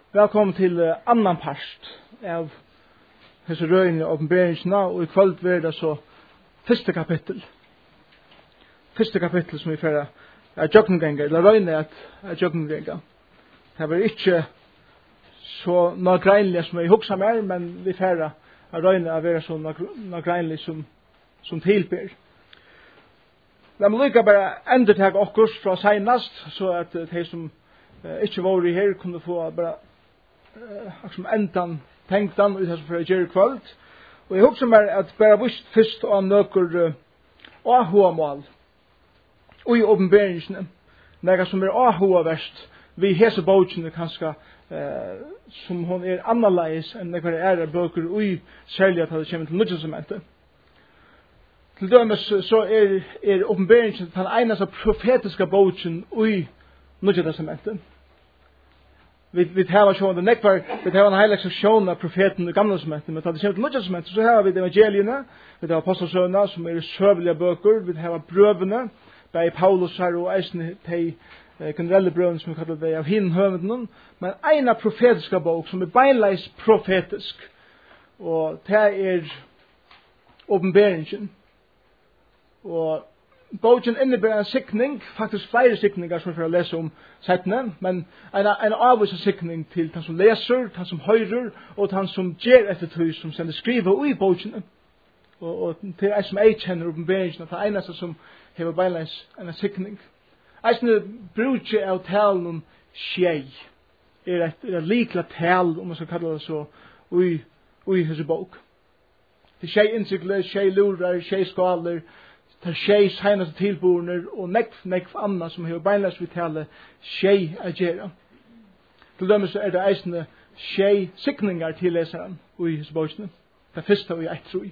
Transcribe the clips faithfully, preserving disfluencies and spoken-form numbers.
Velkommen til uh, annan part av hese røyne åpenberingsna, og i kvöld blir det så første kapittel. Første kapittel som vi får er jøkkengenga, eller røyne at er jøkkengenga. Det var ikke så nagreinlig som vi hugsa mer, men vi får er røyne av være så nagreinlig som, som tilber. La meg lykka bare endertag okkurs fra seinast, så at de som uh, ikke var i her kunne få bare uh, som endan tenktan ut som for å gjøre kvöld. Og jeg hugsa meg at bare vist først om nøkker uh, ahuamål og i åpenberingsene, nega som er ahuaverst vi hese bøkene kanskje uh, som hon er annerledes enn nekvar er bøker og i særlig at det kommer til nødvendig. Til dømes så er, er åpenberingen den eneste profetiske boken i Nye Testamentet. Vi, vi har sjående nekvar, vi har en heilig seksjon av profeten i Gamle Testamentet, men da det kommer til Nye Testamentet så har vi evangeliene, vi har apostelsønene som er søvelige bøker, vi har brøvene, det er Paulus her og eisene de generelle brøvene som vi kallar det av hinn høvenden, men en profetiske bok som er beinleis profetisk, og det er åpenberingen. Og boken innebærer en sikning, faktisk flere sikninger som vi får lese om settene, men en, en avvis sikning til den som leser, den som hører, og den som gjør etter tøy, som sender skriver i boken. Og, og til en som jeg kjenner åpenberingen, at det eneste som hever beinleis en sikning. Eisne bruker av talen om skjei, er et, er et likla tal, om man skal kalle det så, i, i hese bok. Det er skjei innsikler, skjei lurer, skjei skaler, det er skjei seinaste tilborner og nekv, nekv anna som hever beinleis vi tale skjei a gjerra. Til dømes er det eisende skjei sikningar til leseren i hos bøkene. Det første og i ett troi.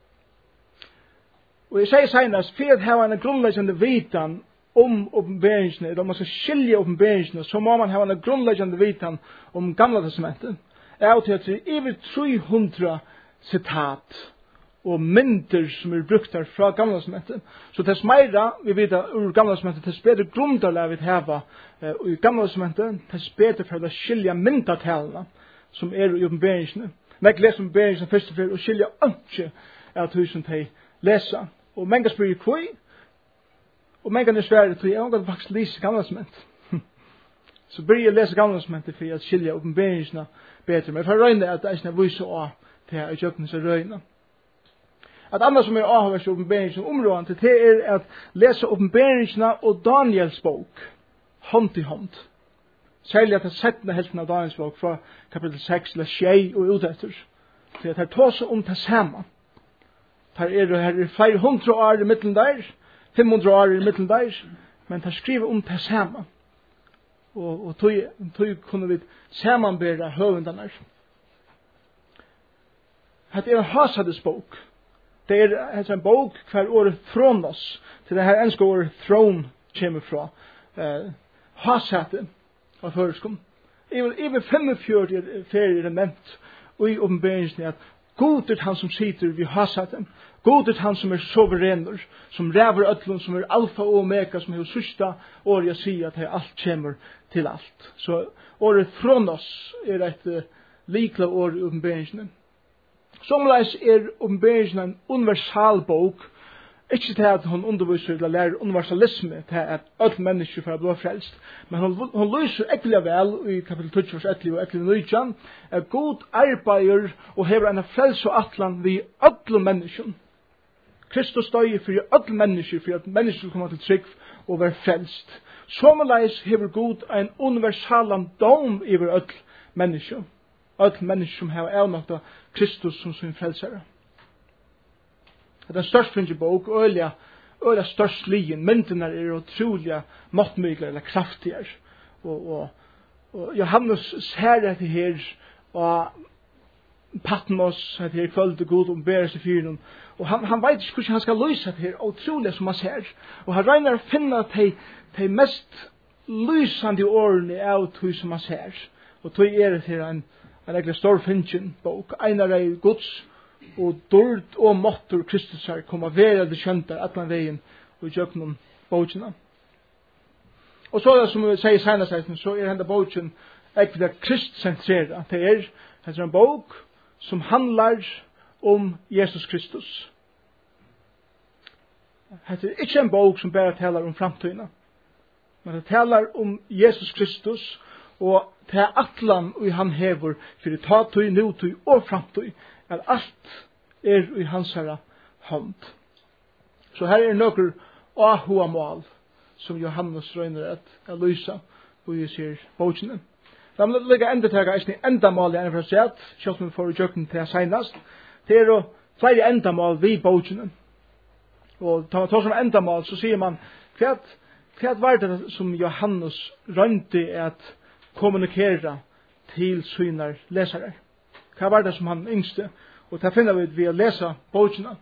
Og jeg sier seinast, for at hava en grunnleggjande vitan om åpenberingsene, eller om man skal skilje åpenberingsene, så må man hava en grunnleggjande vitan om Gamla Testamentet. Jeg har til at det er over tre hundre sitat og mynder som er brukt her fra Gamla Testamentet. Så tess meira vi vet ur Gamla Testamentet, tess bedre grunderlig vi hava uh, i Gamla Testamentet, tess bedre for å skilja myndatalene som er i åpenberingsene. Men jeg leser åpenberingsene først og fremst og skilja ønske av tusen til lesa. Og mange spyrir kvøy, og mange er svære til, jeg har faktisk lese Gamla Testamentet. Så bør jeg lese Gamla Testamentet for å skilja åpenberingsene bedre. Men for å røyne at det er vise av til å gjøre seg røyne. At andre som er avhørs i åpenberingen områden til det er at lese åpenberingsene og Daniels bok hånd til hånd. Særlig at det settende helten av Daniels bok fra kapittel seks eller tjei og utetter. Til at det tar seg om det samme. Her er det her flere hundre år i midten der, fem hundre år i midten der, men det skriver om det samme. Og, og tog, tog kunne vi sammenbære høvendene. Det er en hasades bok. Det er en bok hver året Thronos, til det her enske året Throne kommer fra, eh, hasete av føreskom. Even femogfjørti ferier er nevnt, og i åpenberingen at god er han som sitter ved hasete, god er han som er soverener, som ræver ødlun, som er alfa og omega, som er sørsta året jeg sier at alt kommer til alt. Så året Thronos er et uh, likla år i åpenberingen. Somleis er åpenberingen en universal bok, ikke til at hun underviser eller lærer universalisme til at alle mennesker får bli frelst, men hun, hun lyser ekkelig vel i kapittel tolv, vers elleve og elleve nitton, at god arbeider og hever en frelse og atlan vi alle mennesker. Kristus støyer for alle mennesker, for at mennesker skal komme til trygg og være frelst. Somleis hever god en universal dom over alle mennesker. Alle mennesker som har avnått Kristus som sin frelsere. Det er en størst finnes bok, øyla, øyla størst lien, myndene er utrolig måttmygler eller kraftigere. Og, og, og Johannes ser dette her, og Patmos, dette her kvölde god om bærer seg fyren, og han, han vet ikke hvordan han skal løse dette her, utrolig som han ser. Og han regner å finne de, de mest lysende årene av det som han ser. Og tog er det her en en ekkert stor finnjen bok, einar ei Guds og dord og måttur Kristus her kom av vera det kjöntar atlan vegin og jöknum bókina. Og så er det som vi sier senast, så er henda bókin ekvida kristcentrera. Det er, det er en bok som handlar om Jesus Kristus. Det er ikke en bok som bare talar om framtiden, men det talar om Jesus Kristus og til atlan og han hever for ta tøy, nutøy og framtøy, at alt er i hans herra hånd. Så her er nokkur ahua mål som Johannes røyner at er lysa og jeg sier bokene. Da må det ligge enda tega eisne enda mål i enn for å se at selv om vi får i jøkken til senast, det er jo flere enda mål vi bokene. Og tar man tar som enda mål så sier man hva hva var det som Johannes røynte at kommunikera til synar lesare. Hva var det som han yngste? Og det finner vi ved å lese bøkene.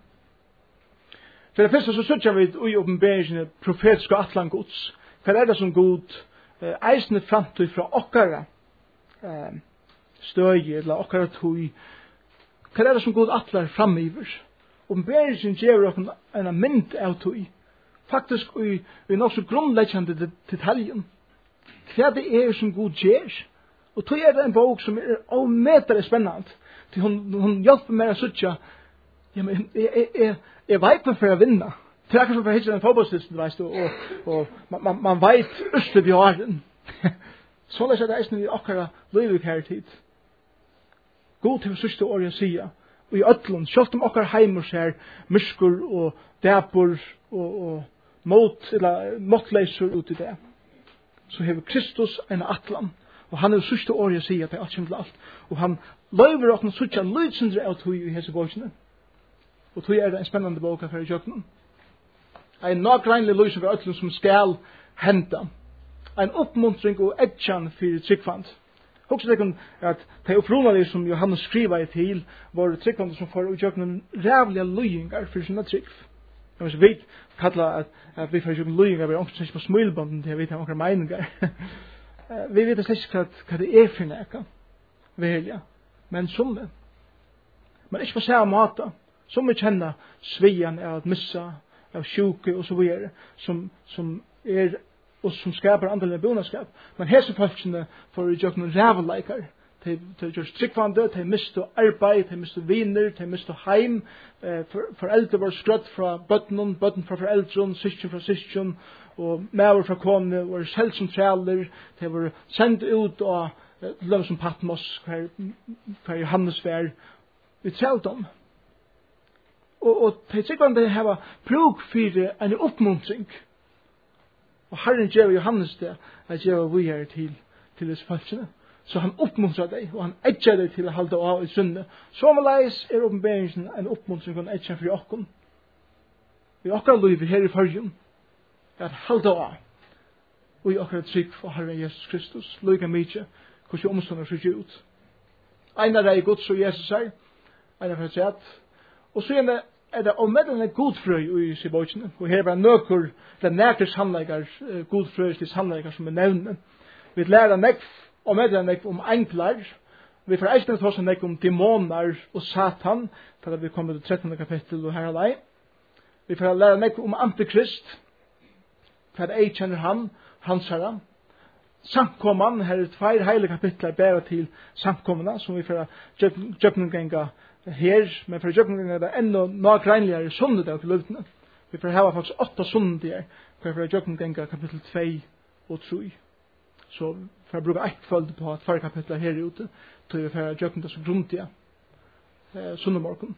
For det første så sørger vi i åpenberingen profetiske atlan gods. Hva er det som god eh, eisende framtid fra okkara eh, støy eller okkara tøy? Hva er det som god atlar framiver? Åpenberingen gjør oss en mynd av tøy. Faktisk i, i nok så grunnleggende detaljen. Hva det er som god gjør. Og tøy er det en bok som er avmetelig spennende. Til hun, hun hjelper meg å sutja. Ja, men jeg, jeg, jeg, jeg vet meg for å vinne. Det er akkurat som for å hitje en fotballstilsen, veist du, og, og man, man, man vet øste vi har den. Så er det eisen vi akkurat livet her tid. God til sørste år jeg sier. Og i ødlund, selv om akkurat heimer ser muskur og dæpur og, og mot, eller måttleiser ut i det. Så hever Kristus en atlan. Og han er det sørste år jeg sier at det er alt kjent til alt. Og han løyver åkne suttja lydsindre av tog i hese bøkene. Og tog er det en spennende bok for i kjøkkenen. En nagreinlig lysen for øtlen som skal hente. En oppmuntring og edjan for tryggfand. Også det kan at de opprunnelige som Johannes skriver til var tryggfand som får i kjøkkenen rævlige lyingar for sine tryggf. Jeg vet, vi kallar at, at vi får i kjøkkenen lyingar vi er ångst på smilbånden til vi vet ångre meiningar. Vi vet slett ikke hva det er for nekka. Velja. Men som det. Men ikke på samme måte. Som vi kjenner svian av at missa, av sjuke og så videre. Som, som er, og som skaper andelig bonaskap. Men hese folkene får jo noen ræveleikar. De, de gjør strikkvande, de mister arbeid, de mister viner, de mister heim. Eh, for, foreldre var skrøtt fra bøttenen, bøtten fra foreldren, syskjen fra syskjen, og maver fra kone, var selv som træler, de var sendt ut av løv som Patmos, hver, hver Johannes var, vi trælte om. Og, og de tryggvande hava bruk for en oppmuntring. Og Herren gjør Johannes det, at gjør vi her til, til disse folkene. Så han oppmuntrar deg, og han edger deg til å holde av i sunnet. Så med leis er åpenberingen en oppmuntring og en edger for okken. Vi akkurat liv her i fargen, at holde av. Og vi akkurat trygg for Herren Jesus Kristus. Lykke mykje, hvordan omstående ser ut. Einar er Guds og Jesus er, einar for sett. Og så er det, er det omedlende godfrøy i sibøkene. Og her er det nøkker, det er nærkere sannleikar, godfrøy til sannleikar som er nevnt. Vi lærer nekv, og med det nek om enklar. Vi får eisne ta oss nek om demoner og satan, for at vi kommer til trettende kapittel og her er deg. Vi får lære nek om antikrist, for at jeg kjenner han, hans herre. Samkomman, her er tvær heile kapitler bare til samkommene, som vi får djøpningenga her, men for djøpningenga er det enda nagreinligere sunnedag til løvdene. Vi får hava faktisk åtta sunnedager, for at djøpningenga kapittel to og tre. Så for å bruke ett følge på at fire kapitler her ute, til vi får djøkken det så grundige eh, sunnumorgen.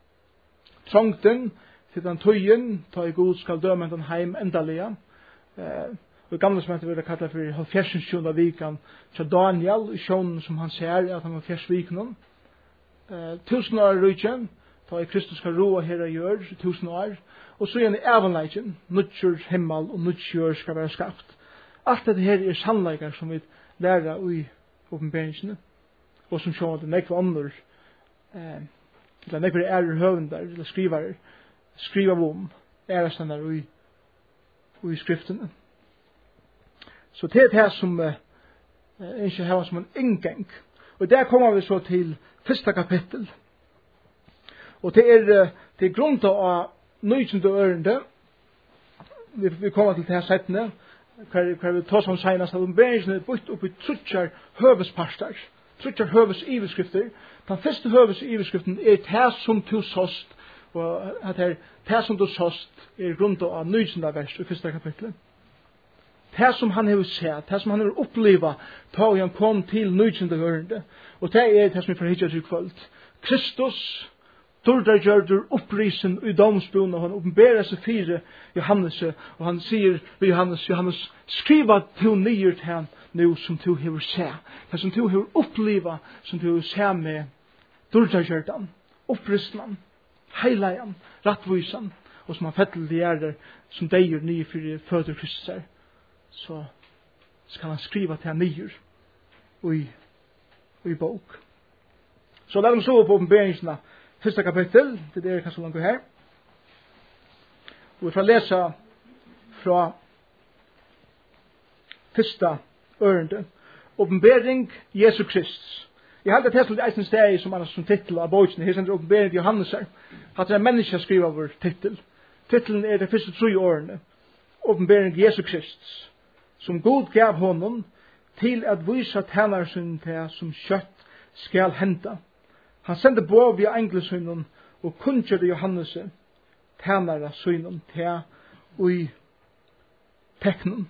Trångten til den tøyen, ta i god skal døme den heim endalige. Eh, og i gamle som heter vi det kallet for halvfjerdsensjona vikan til Daniel, i sjånen som han ser at han var fjersviknen. Eh, tusen år rydtjen, ta i Kristus skal roa her og gjør, tusen år. Og så igjen i evanleikjen, nuttjør himmel og nuttjør skal være skapt. Alt dette her er sannleikar som vi lærer i åpenberingsene, og som sjående det nekva andre, eh, eller nekva ærer høvendar, eller skrivare, skriva om ærestandar i, i skriftene. Så det er det som eh, ikke har som en inngang. Og der kommer vi så til første kapittel. Og det er til grunn av nøytsende ørende, vi, vi kommer til det her settene, hver, hver vi tar som senast, at åpenberingen er bytt opp i trutjar høvesparstar, trutjar høves iverskrifter. Den første høves iverskriften er det som du såst, og at er det som du såst er grunnt av nysenda vers i første kapitlet. Det som han har sett, det som han har oppleva, ta han kom til nysenda hørende. Og det er det som er for hittet til kvöld. Kristus, Dordargjørdur upprisen i domsbuen, og han åpenberer seg fire Johannes, og han sier ved Johannes, Johannes, skriva til nyer til han nu som du hever se. Det som du hever oppleva, som du hever se med Dordargjørdan, upprisen, heilegan, rattvisan, og som han fettel de gjerder, som deir nye fyrir føder Kristus er, så skal han skriva til han nyer i, i bok. Så la dem så på åpenberingsna, første kapittel, det er kanskje langt her. Og vi får lese fra første ørende. Åpenbering Jesu Krist. Jeg hadde tett til eisen steg som er som titel av bøysen. Her sender åpenbering Johannes her. At det er mennesker skriver vår titel. Titelen er det første tre årene. Åpenbering Jesu Krist. Som God gav honom til at vise tænarsen til som kjøtt skal hente. Han sendte på via englesønnen og kunngjørte Johannes tænare sønnen til ui teknen.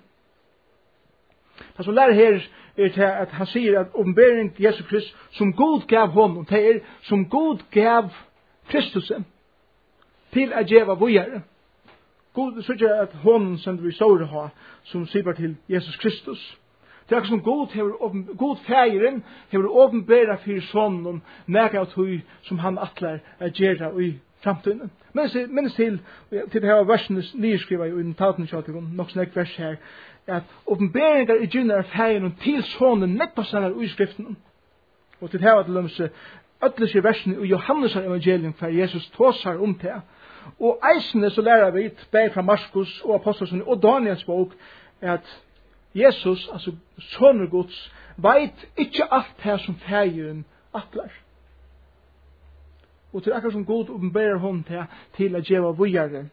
Det som lærer her er til at han sier at åpenbering til Jesus Kristus som God gav honom, det er som God gav Kristus til at gjeva vujere. God sier at honom sender vi såre ha som sier til Jesus Kristus. Det er som god, hever, god fægeren hever åpenbæra fyrir sonen nega av tog som han atler er gjerra i framtiden. Minnes til, til det her versene nyskriva i notaten kjøttigon, nok snakk vers her, at åpenbæringar i gynner er fægeren til sonen nettpassanar i skriften. Og til det her til lømse ødles i versene i Johannes evangelium for Jesus tåsar om det. Og eisene så lærer vi bæg fra Markus og Apostelsson og Daniels bok at Jesus, altså soner Guds, veit ikke alt det som fægeren atler. Og til akkurat som God åpenberer hon til, til å gjøre vujere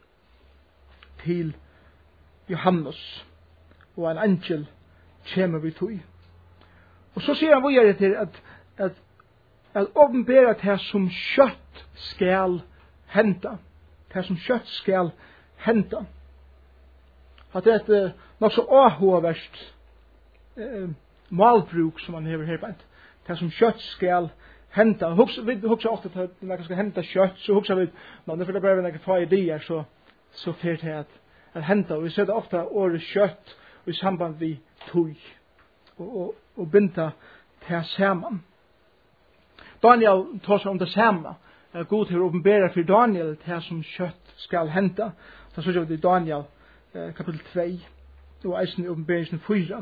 til Johannes. Og en angel kommer vi tog. Og så sier han vujere til at, at, at åpenberer til som kjøtt skal hente. Til som kjøtt skal hente. At det er nok så avhåverst eh, malbruk som man hever her på. Det som kjøtt skal henta. Vi hugsa ofta at når man skal henta kjøtt, så hugsa vi, når det er bare når jeg får ideer, så, så fyrt det at, at henta. Og vi ser det ofta året kjøtt i samband vi tog og, og, og binda til saman. Daniel tar seg om det samme. God har åpenbæret for Daniel til som kjøtt skal henta. Så så vi i Daniel kapitel to og eisen i åpenbæringen fire.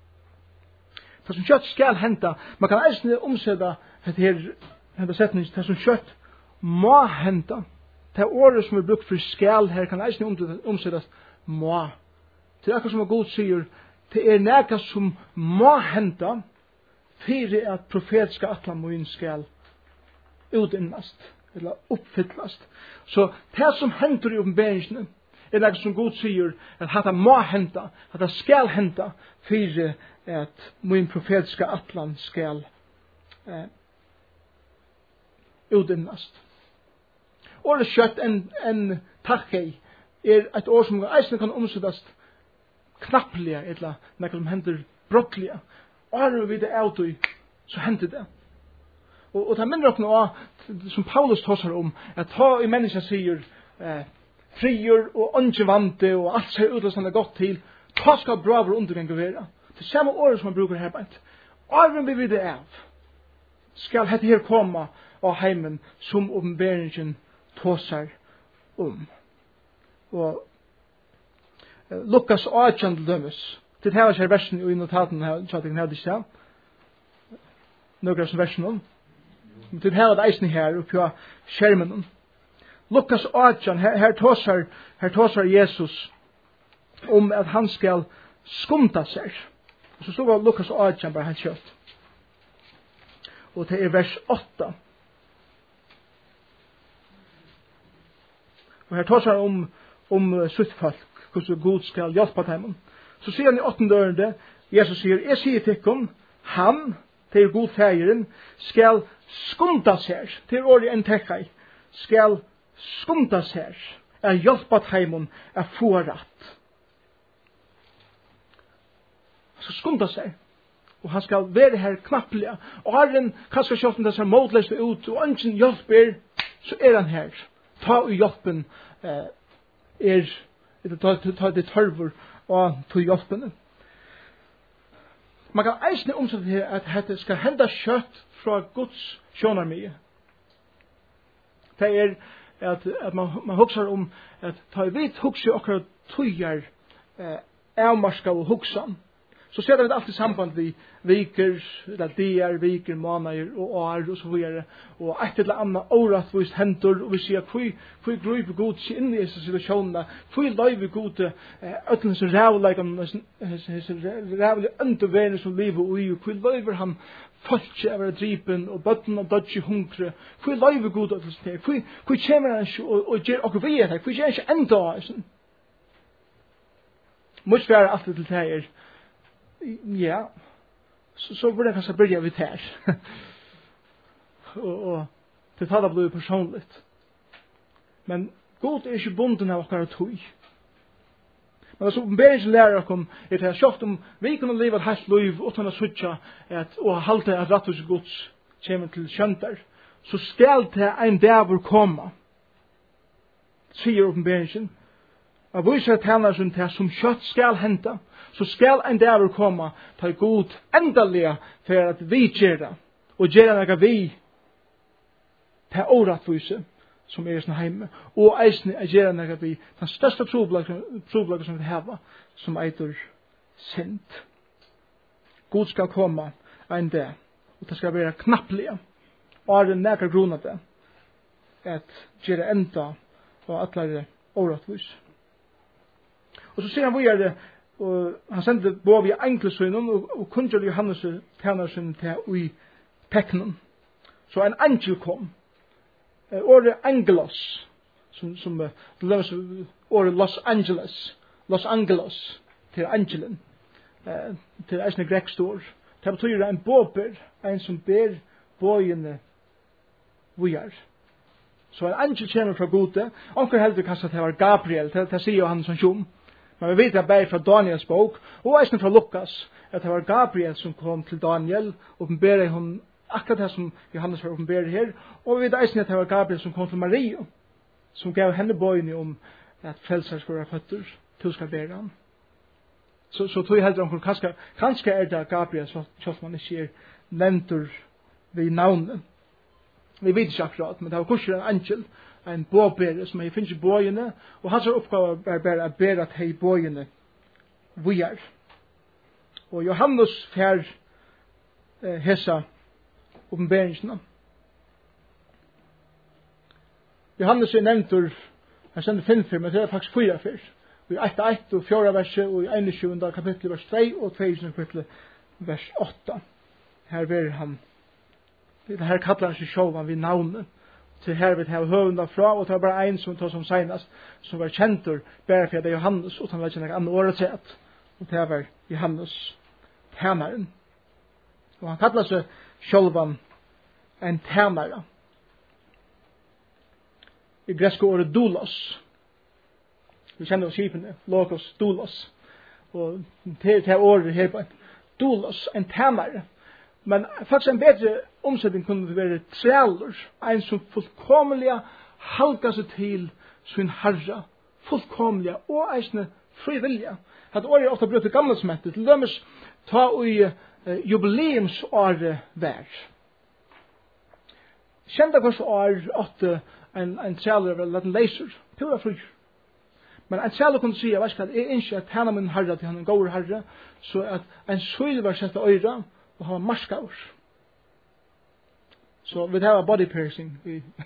Det som kjøtt skal henta, man kan eisen omsette dette her, denne setning, det som kjøtt må henta. Det året som er brukt for skal her, kan eisen omsettes må. Det er akkurat som God sier, det er nækka som må henta, fyrir at profetiska atlamoin skal utinnast, eller oppfyllast. Så det som hentur i åpenbæringen, er det som God sier, at hatta må henta, hatta skal henta, fyrir at min profetiska atlan skal eh, utinnast. Året kjøtt en, en takkei er et år som eisen kan omsettast knapplige, eller noe som hender brottlige. Og vi det er ute, så hender det. Og, og det minner oss noe som Paulus tåser om, at ta i menneska sier eh, frier og åndsjevante og alt ser utløsende godt til, ta skal braver undergående være. Det samme året som man bruker her beint. Arven vi det av, skal dette her komme av heimen som åpenberingen tåser om. Og eh, Lukas åtjan til dømes. Det her var ikke versen i notaten her, så at jeg hadde ikke det. Nøkker som versen om. Det her var eisen her oppi av skjermen. Lukas åtjan, her, her tåser, her tåser Jesus om at han skal skumta seg. Så stod det Lukas åtjan bare helt kjøtt. Og det er vers åtta. Og her tåser om, om sitt folk, hvordan Gud skal hjelpe dem. Så sier han i åttende ørende, Jesus sier, jeg sier til ikon, han, til god fægeren, skal skunda seg, til året en tekkei, skal skunda seg, er hjelpa heimon, er få rett. Han skal skunda seg, og han skal være her knapplega, og har en kanskje kjøtten det ser motløst ut, og ønsken hjelper, så er han her. Ta og hjelpen eh, er, ta, ta det tørver, og ta hjelpen. Man kan eisne omsette her at det skal hende kjøtt fra Guds sjånarmie. Det er at, at man, man husker om at ta i vidt hukse akkurat tøyer eh, avmarska og huksan. Så ser det alltid samband vi viker, eller dier, viker, månader og år og så videre. Og et eller annet åretvist hendur, og vi sier hvor gruper god seg inn i disse situasjonene, hvor løyver god øtlen som rævleikam, rævlig underverden som livet og i, og hvor løyver han folk av dripen og bøtten og dødje hungre, hvor løyver god øtlen som hvor kommer han ikke og gjør okkur vi etter, hvor gjør han ikke enda av sånn. Mås være alt det til det ja, så, så burde jeg kanskje begynne vidt her. og, og det taler blir personligt. Men god er ikke bunden av akkurat tøy. Men altså, oppenberingen lærer dere om, er det kjøft om vi kunne leve et helt liv uten å suttje og halte at rattus gods kommer til kjønter, så skal det en dag komme, sier oppenberingen, og viser tjener som til som kjøtt skal hente, så skal en dag komme til god endelig for at vi gjør det, og gjør det vi til åretvise som er i sin heime, og eisne er gjør det vi den største troblaget som vi har, som eitur sint. God skal komme en dag, og det skal være knapplige, og er det nekker grunn av det, at gjør det enda og atlare åretvise. Og så sier han, hvor er det, og han sendte både i enkelsynen og, og kunngjør Johannes tjener sin til i teknen. Så en angel kom. Året Angelos, som, som det løs året Los Angeles, Los Angelos til angelen, eh, til eisne grekstor. Det betyr en båber, en som ber bågene vujar. Så en angel kommer fra gode. Onker heldig kanskje at det var Gabriel, det, det sier jo han som kjom. Men vi vet at bare fra Daniels bok, og eisen fra Lukas, at det var Gabriel som kom til Daniel, og oppenberer hun akkurat det som Johannes har oppenberer her, og vi vet eisen at det var Gabriel som kom til Maria, som gav henne bøyene om at frelser skulle være føtter, til skal bære han. Så, så tog jeg heller om, kanskje, kanskje er det Gabriel, så kjøtt man ikke er nevntur ved navnet. Vi vet ikke akkurat, men det var kurser en angel, en båbere som finnes i bågene, og hans oppgave er bare å bære til bågene vi er. Og Johannes fær eh, hessa oppenberingsene. Johannes er nevntur, han sender finn fyr, men det er faktisk fyra fyr. Og i ett ett og fjorda verset, og i einogtjugunda kapittel vers två, og tjuende kapittel vers åtta. Her ver han, det her kallar han seg sjåvan vid navnet, til her vil ha høvunda fra, og det var bare en som tog som senast, som var kjentur, bare for det er Johannes, og han var ikke noe annet året sett, og det var Johannes tænaren. Og han kallar seg sjåvan en tænare. I greske året doulos. Vi kjenner oss skipene, logos, doulos. Og det er året her på doulos, en tænare. Men faktisk en bedre omsetning kunne være træler, en som fullkomlig halka seg til sin herre, fullkomlig og eisne frivillige. At året er ofte brukt til gammalsmettet, til dømes ta i uh, jubileumsåret vær. Kjenta kanskje år at en, en træler var lett en leiser, pura fri. Men en træler kunne si, jeg vet ikke at jeg ikke at henne min herre til han en god herre, så at en søyl var sett av øyre, og han var marskaur. Så vi tar body piercing.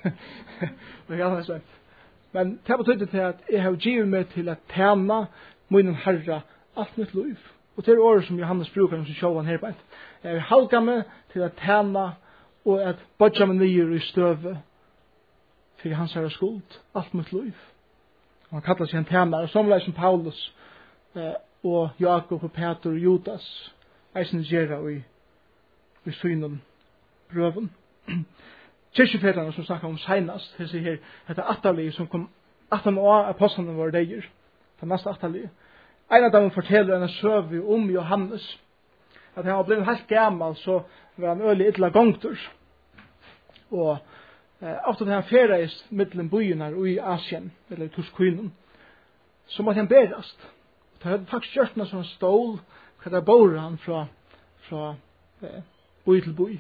Men det betyder til at jeg har givet meg til at tjene min herre alt mitt liv. Og det er året som Johannes brukar som sjåvan her på et. Jeg har halka meg til at tjene og at bodja meg nye i støve for hans herre skuld alt mitt liv. Og han kallar seg en tjener. Og som som Paulus eh, og Jakob og Peter og Judas eisen gjerra i i synen brøven. Kyrkjefedrene som snakka om seinast, det sier her, dette atterlige som kom atten av apostlene var deir, det neste atterlige. En av dem forteller en søve om Johannes, at han var blevet helt gammal, så var han øyelig ytla gongtur. Og eh, ofte da han ferreist mittelen byen her i Asien, eller Tuskynum, så måtte han berast. Det hadde faktisk gjort noe som stål, hva der bor han fra, fra eh, by til by.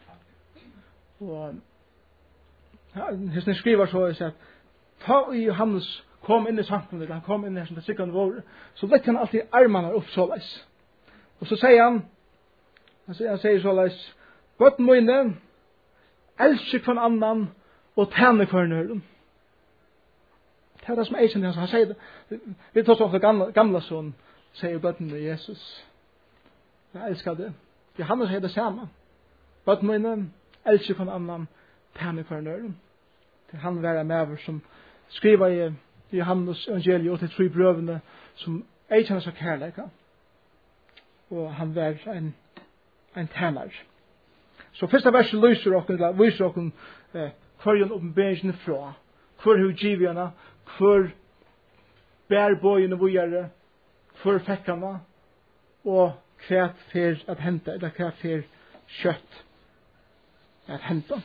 Og hvis ni skriver så, jeg sier at ta i Johannes kom inn i samfunnet, han kom inn i som det sikkert var, så lette han alltid armarna opp såleis. Og så sier han, han sier, han sier såleis, bøtten mine, elsker hver annan, og tjene hver nøren. Det er det som er eisen, han sier det. Vi tar så ofte gamla, gamla son, sier bøtten med Jesus. Jeg elsker det. Johannes sier det samme. Bøtten mine, elsker hver annan, tjene hver nøren. Det er han være med som skriver i Johannes evangeliet og til tre brøvene som ei kjenner seg kærleika. Og han var en, en tænar. Så første verset lyser okken, eller viser okken eh, hver jon oppenberingene fra, hver hugivjana, hver bærbøyene vujere, hver fekkana, og hva fer at hente, eller hva fer kjøtt at hente.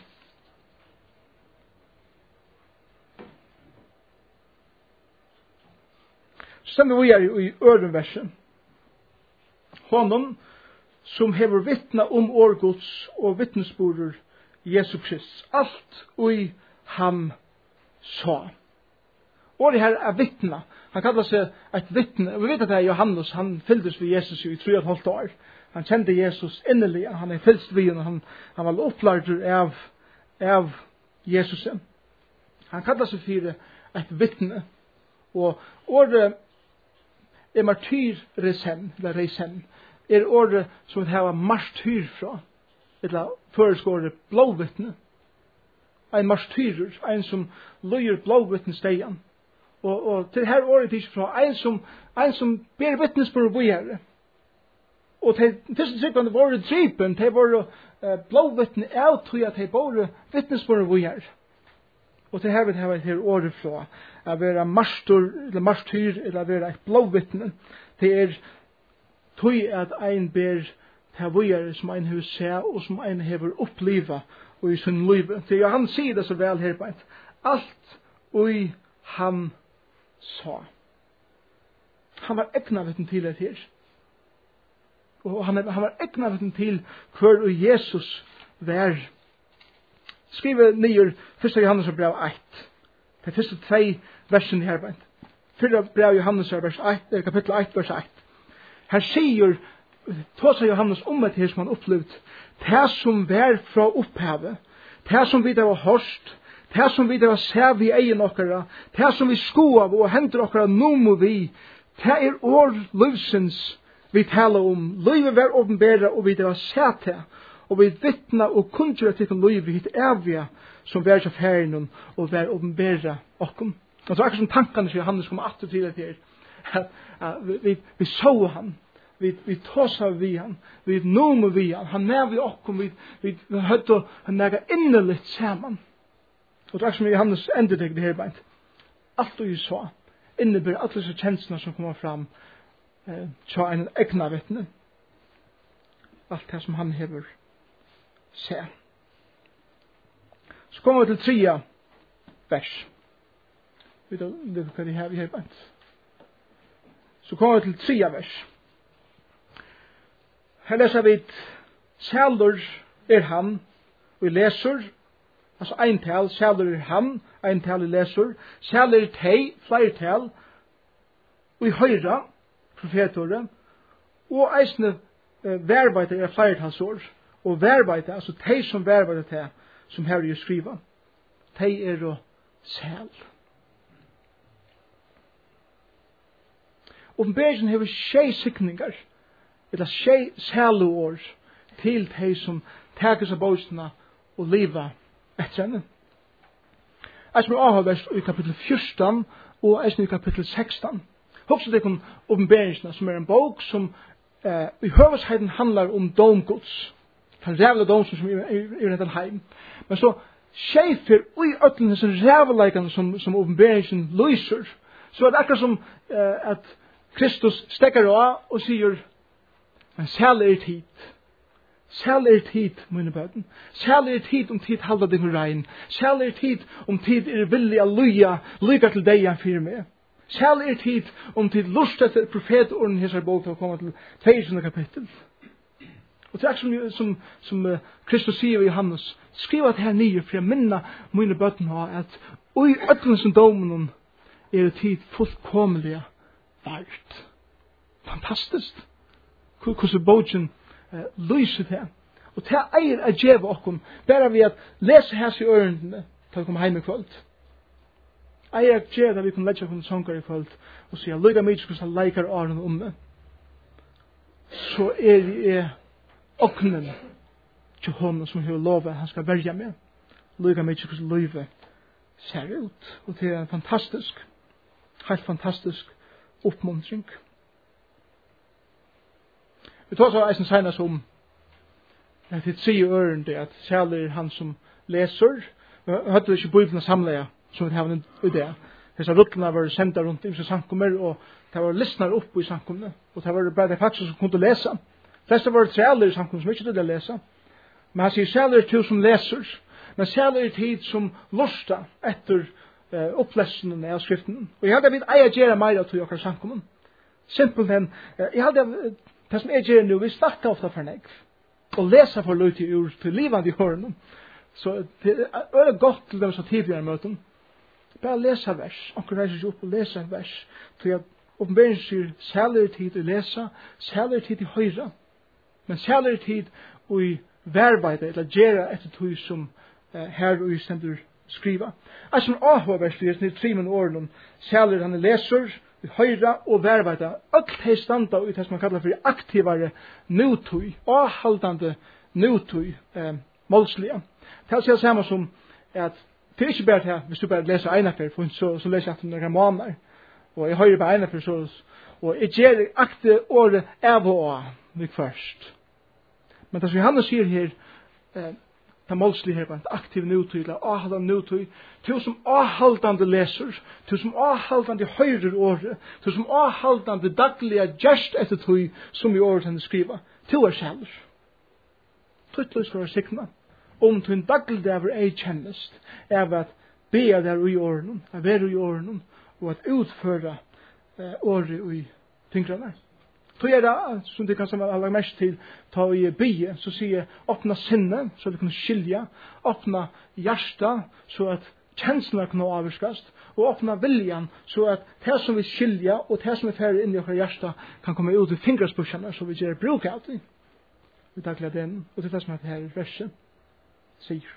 Så stemmer vi er i ørenverset. Honom som hever vittna om årgods og vittnesborder Jesu Krist. Alt ui han sa. Året her er vittna. Han kallar seg et vittne. Vi vet at det er Johannes. Han fylldes ved Jesus i tre og et halvt år. Han kjente Jesus innelig. Han er fyllst ved henne. Han, han var opplærter av, av Jesus. Han kallar seg for et vittne. Og året er martyrresen, eller resen, er året som vi har martyr fra, eller føreskåret blåvittne. En martyrer, en som løyer blåvittnesteien. Og, og til her året ikke fra, en som, en som ber vittnesbord på herre. Og til første tryggvande var det drypen, til var uh, blåvittne av tog at de var vittnesbord på herre. Og til her vil jeg ha et året fra, at være marstor, eller martyr, eller være et blåvittne. Det er tog at ein ber til vujere som ein har sett, og som ein har opplivet og i sin liv. Det er han sier det så vel her på et. Alt og han sa. Han var egnavetten til det her. Og han, han var egnavetten til hver og Jesus var. Skriver nyer første Johannes brev ett. Det er første tre versene her på et. Fyrre brev Johannes vers ett, kapittel ett, vers ett. Her sier Tåsa Johannes om et her som han opplevd. Det som var fra opphavet. Det som vi det var hørst. Det som vi det var sev i egen okkara. Det som vi sko av og henter okkara nå må vi. Det er år livsens vi taler om. Livet var åpenbæra og vi det var sett til. Og vi vittna og kunngjør til den livet hit evige som var til ferien og var åpenbæra okkom. Og så akkurat som tankene som Johannes kom atter til det her. Vi, vi, vi så han. Vi, vi tåsa vi han. Vi nomer vi han. Han er vi okkom. Vi, vi, vi høyde han nega innelig saman. Og det er som Johannes ender det her beint. Alt og vi så innebærer alle disse kjenslene som kommer fram eh, til en egna vittne. Alt det som han hever se. Så kommer vi til tredje vers. Vi vet hva de har vi her beint. Så kommer vi til tredje vers. Her leser vi Sælur er han, og vi leser, altså ein tal, Sælur er han, ein tal vi leser, Sælur er tei, flere tal, og vi høyra, profetåret, og eisne eh, verbeite er flertalsår, og verbeite, altså tei som verbeite til, som her er skriva, tei er og sæl. Oppenberingen hever tjei sikningar, eller tjei sæluår til de som tager seg båsene og liva etter henne. Jeg som er avhåverst i kapittel fjorten og jeg som i kapittel sekstan. Hugsa det om uppenbarelsen som er en bok som eh, i høvesheiden handlar om domgods. Den rævla dom som er i denne heim. Men så skjefer ui ötlen disse rævleikene som, som uppenbarelsen lyser, så er det akkurat som eh, at Kristus stekker av og sier, men sæl er tid. Sæl er tid, mine bøten. Sæl er tid om tid halda deg rein. Sæl er tid om tid er villig a luja, lyga til deg en fyrir meg. Sæl er tid om tid lust etter profetorden hesar bok til å komme til tredje kapittel. Og det er som, som, som Kristus sier i Johannes, skriv at her nye, for jeg minna mine bøten ha, at ui ötlen som domen er tid fullkomlige vart. Fantastisk. Hvordan bogen uh, lyser det. Og det eier a djeva okkom, bare vi at lese hese i ørendene, til vi kommer heim i kvöld. Eier a djeva vi kan letja okkom sanger i kvöld, og sier, lyga mykje hvordan leikar åren om det. Så er jeg oknen til hånden som har lovet han skal verja med. Lyga mykje hvordan løyve ser ut. Og det er fantastisk, helt fantastisk oppmuntring. Vi tar så eisen senast om at det sier øren det at særlig er han som leser. Vi hørte ikke Bibelen samleia som vi har en idé. Disse ruttlene var sendt rundt i visse sankummer og det var listnar opp i sankummene og det var bare de faktisk som kunne lese. Fleste var særlig i sankummer som ikke kunne lese. Men han sier særlig er til som leser. Men særlig er tid som lusta etter uh, opplesningen av skriften. Og jeg hadde vidt eier gjøre meira til okkar sankummen. Simpelthen, uh, jeg hadde det som jeg gjør nu, vi snakker ofte for negv. Og leser for løyte ur til livande i hårene. Så det er godt til dem som tidligere møten. Bare lese vers. Onker reiser seg opp og lese en vers. Så jeg åpenbæringen sier særlig tid å lese, særlig tid å høyre. Men særlig tid å verbeide, eller gjøre etter tog som uh, her og i stender skriva. Jeg som avhør vers, det er tre min årene, særlig han leser, høyra og verbeida. Økt hei standa ut det som man kallar for aktivare nutøy, avhaldande nutøy, eh, målslige. Det er altså samme som at det er ikke bare det, hvis du bare leser einafer, så, så leser jeg etter noen måneder, og jeg høyrer bare einafer, så, og jeg gjør akte året av og av, vi først. Men det som Johannes sier her, eh, det målslige her, en aktiv nutøy, eller avhaldande nutøy, til som avhaldande leser, til som avhaldande høyrer året, til som avhaldande dagliga gjerst etter tøy, som i året henne skriva, til er sjæler. Tøytløy skal være sikna, om til en daglig av ei kjennest, av at be der i årene, av være i årene, og at utføre eh, året i tingrene. Så er det, som det kan som jeg har mest til, ta i bie, så sier jeg, åpna sinne, så vi kan skilja, åpna hjärsta, så at kjenslene kan avvirskast, og åpna viljan, så at det som vi skilja, og det som vi færre inn i okra hjärsta, kan komme ut i fingrasbussarna, så vi gjør bruk av det. Vi takler den, og det er det som er det her verset sier.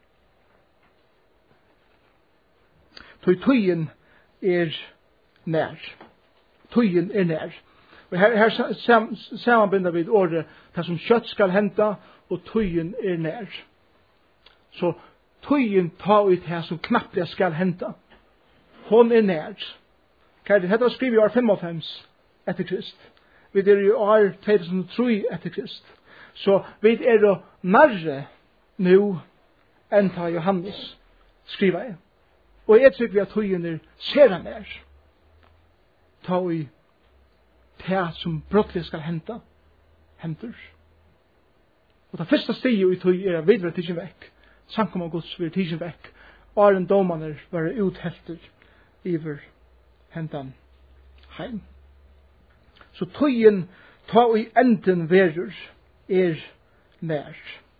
Tøyen er nær. Tøyen er nær. Og her, her sammenbinder vi året det som kjøtt skal hente, og tøyen er nær. Så tøyen tar ut det som knapt skal hente. Hon er nær. Dette var skrivet i år femogfem etter Krist. Vi er i år to tusen og tre etter Krist. Så vi er jo nærre nå enn ta Johannes skriver jeg. Og jeg tror vi at tøyen er sere nær. Ta i det som brottelig skal hente, henter. Og det første stiget i tøy er at vi vil tidsen vekk. Sankum av Guds vil tidsen vekk. Og en domaner var uthelter iver hentan heim. Så tøyen ta i enden verur er nær.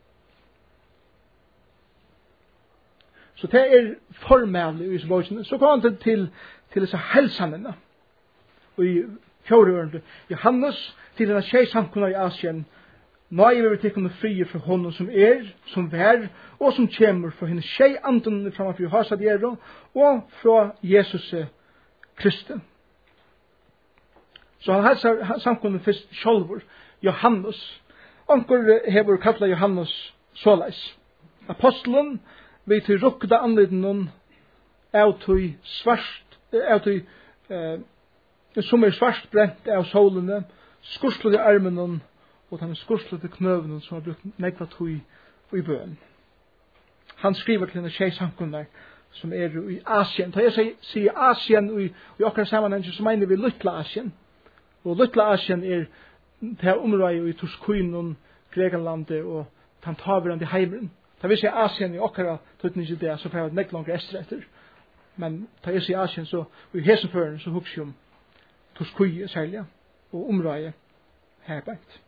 Så det er formelle i småsene. Så kom han til, til disse helsannene. Og i fjordørende Johannes til denne tjeisamkunna i Asien. Nå er vi tikkene frie fra honom som er, som vær, og som kommer fra henne tjei anden fra fri hasadjero, og fra Jesus Kristi. Så han har samkunnet først sjolvor, Johannes. Onker hever kalla Johannes såleis. Apostelen, vi til rukda anledningen, av tog svart, av tog, som er svart brent av solene, skurslede armen og den skurslede knøven som har brukt negva tog i bøen. Han skriver til denne tjejsamkunnar som er i Asien. Da jeg sier Asien og i, i okkar sammenheng så mener vi Lutla Asien. Og Lutla Asien er det området i Turskoinen, Grekenlandet og Tantaverande heimeren. Da vi sier Asien i okkara tøyten ikke det, så får jeg nekk langer estre etter. Men da jeg sier Asien, så i hesenføren så husker jeg om Turskoie særlig, og området herbeint.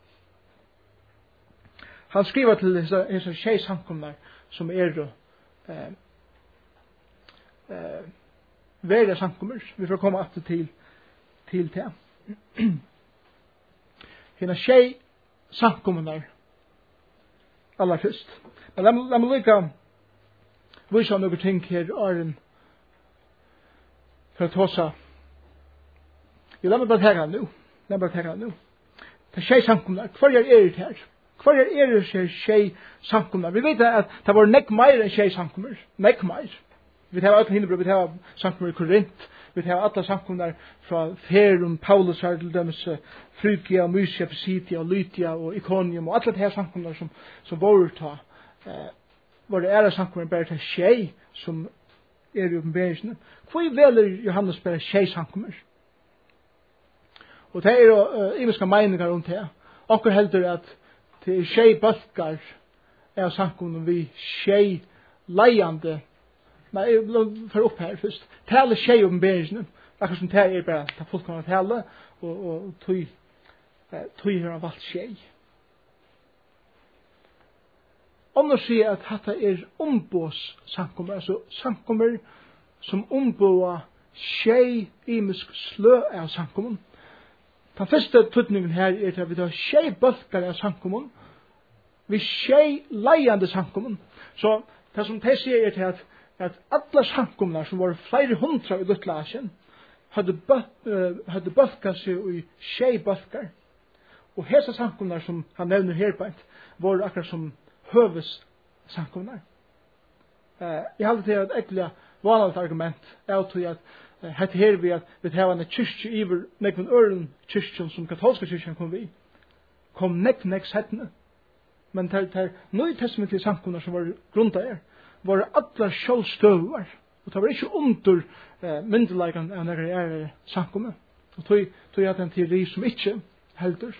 Han skriver til disse tjejsamkunnar som er eh, eh, verre samkommer. Vi får komme alltid til til det. Hina tjej samkommer aller først. Men la meg lykke vise noen ting her Arjen for å ta seg. Jo, la meg bare tenke nå. La meg bare tenke nå. Det er tjej samkommer. Hva er det her? Hva er det her tjej samkommer? Vi vet at det var nekk mer enn tjej samkommer. Nekk mer. Vi tar alle hinnebrød, vi tar samkommer i Korint. Vi tar alle samkommer fra Ferum, Paulus her til dømes Frygia, Mysia, Pisidia, og Lytia og Iconium og alle de her samkommer som, som våre ta. Eh, var det ære samkommer bare til tjej som er i oppenberingsene. Hva veler Johannes bare tjej samkommer? Og det er jo uh, imenska meningar om det. Onker heldur at det er tjej bølgar er samkommer vi tjej leiande. Nei, for opp her først. Tale tjej oppenberingsene. Akkur som det er bare ta fullkomna tale og, og tøy tøy har han valgt tjej. Om å si at dette er ombås samkommer, altså samkommer som ombåa tjej imisk slø av samkommer. Den første tøtningen her er til at vi tar tjej bølgar av samkommer, vi tjej leiande samkommer. Så det som de sier er til at at alle samkommer som var flere hundra i Lutla Asien hadde, uh, hadde bølgar seg i tjej bølgar. Og hese samkommer som han nevner her på et, var akkurat som høves samkommer. Uh, jeg hadde til at egentlig vanligt argument er til at uh, hette her vi at vi har en kyrkje iver nekven øren kyrkjen som katolska kyrkjen kom vi kom nek nek settene. Men det er nøytestamentlige samkommer som var grunta her var alla sjálvstøvar og det var ikke under uh, myndelagan av nekker er samkommer. Og tog tog at en teori som ikke heldur.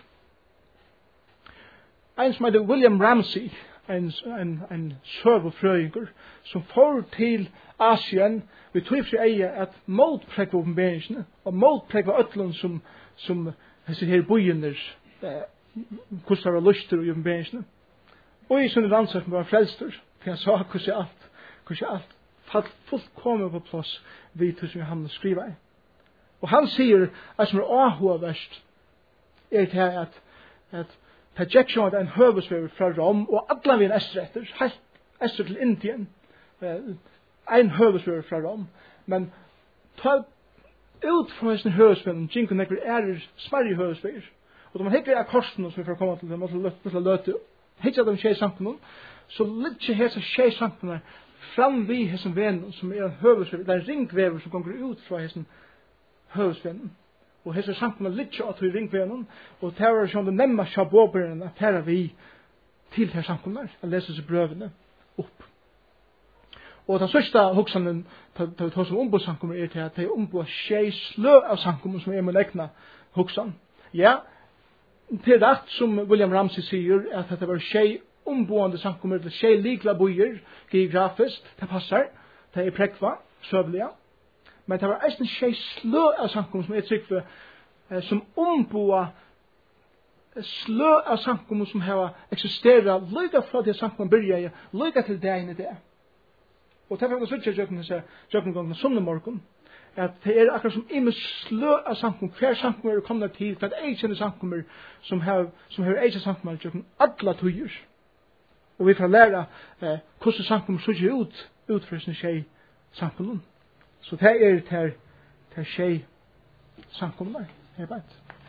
En som heter William Ramsey, en, en, en søvefrøyinger, som får til Asien, vi tog for eie at motprekva oppenberingsene, og motprekva øtlen som, som disse her bøyener, eh, hvordan var lyster i oppenberingsene. Og i sånne rannsøkken var frelster, for han sa hvordan alt, hvordan alt falt fullkommen på plass vi til som han skriver i. Og han sier at som er avhåverst er til at, at Tajeksjon er en høvesvever fra Rom, og alle vi er estre etter, helt estre til Indien, en høvesvever fra Rom. Men ta ut fra hesten høvesvever, jinko nekker er smarri høvesvever. Og da man hekker av korsen, som vi får komme til, man måtte løte, hekker av de tjej samfunnet, så litt hese tjej samfunnet fram vi hesten vennen, som er en høvesvever, det er en ringvever som kommer ut fra hesten høvesvennen. Og hese samkomna litt at vi ringvennen, og det var sånn det nemma shaboberen at her er vi til her samkomna, å lese seg brøvene opp. Og den sørste hoksanen til vi tar som ombådssamkommer er til at det er ombåd tjej slø av samkommer som er med egna hoksan. Ja, det er rett som William Ramsey sier, at det var tjej ombående samkommer, det er tjej likla bøyer, geografisk, det passar, det er prekva, søvliga. Men det var eisen tjej slø av samkommer som er trykve, eh, som omboa slø av samkommer som har eksisteret lyga fra det samkommer byrja, lyga til det ene det. Og det er faktisk ikke jøkken til jøkken gangen sunne morgen, at det er akkurat som imme slø av samkommer, hver samkommer er kommet tid, for at jeg kjenner samkommer som har som har eisen samkommer jøkken alle tøyer. Og vi får lære eh, hvordan samkommer sørger ut, ut fra sin tjej samkommer. Så det er til, til tjej samkommer. Jeg vet.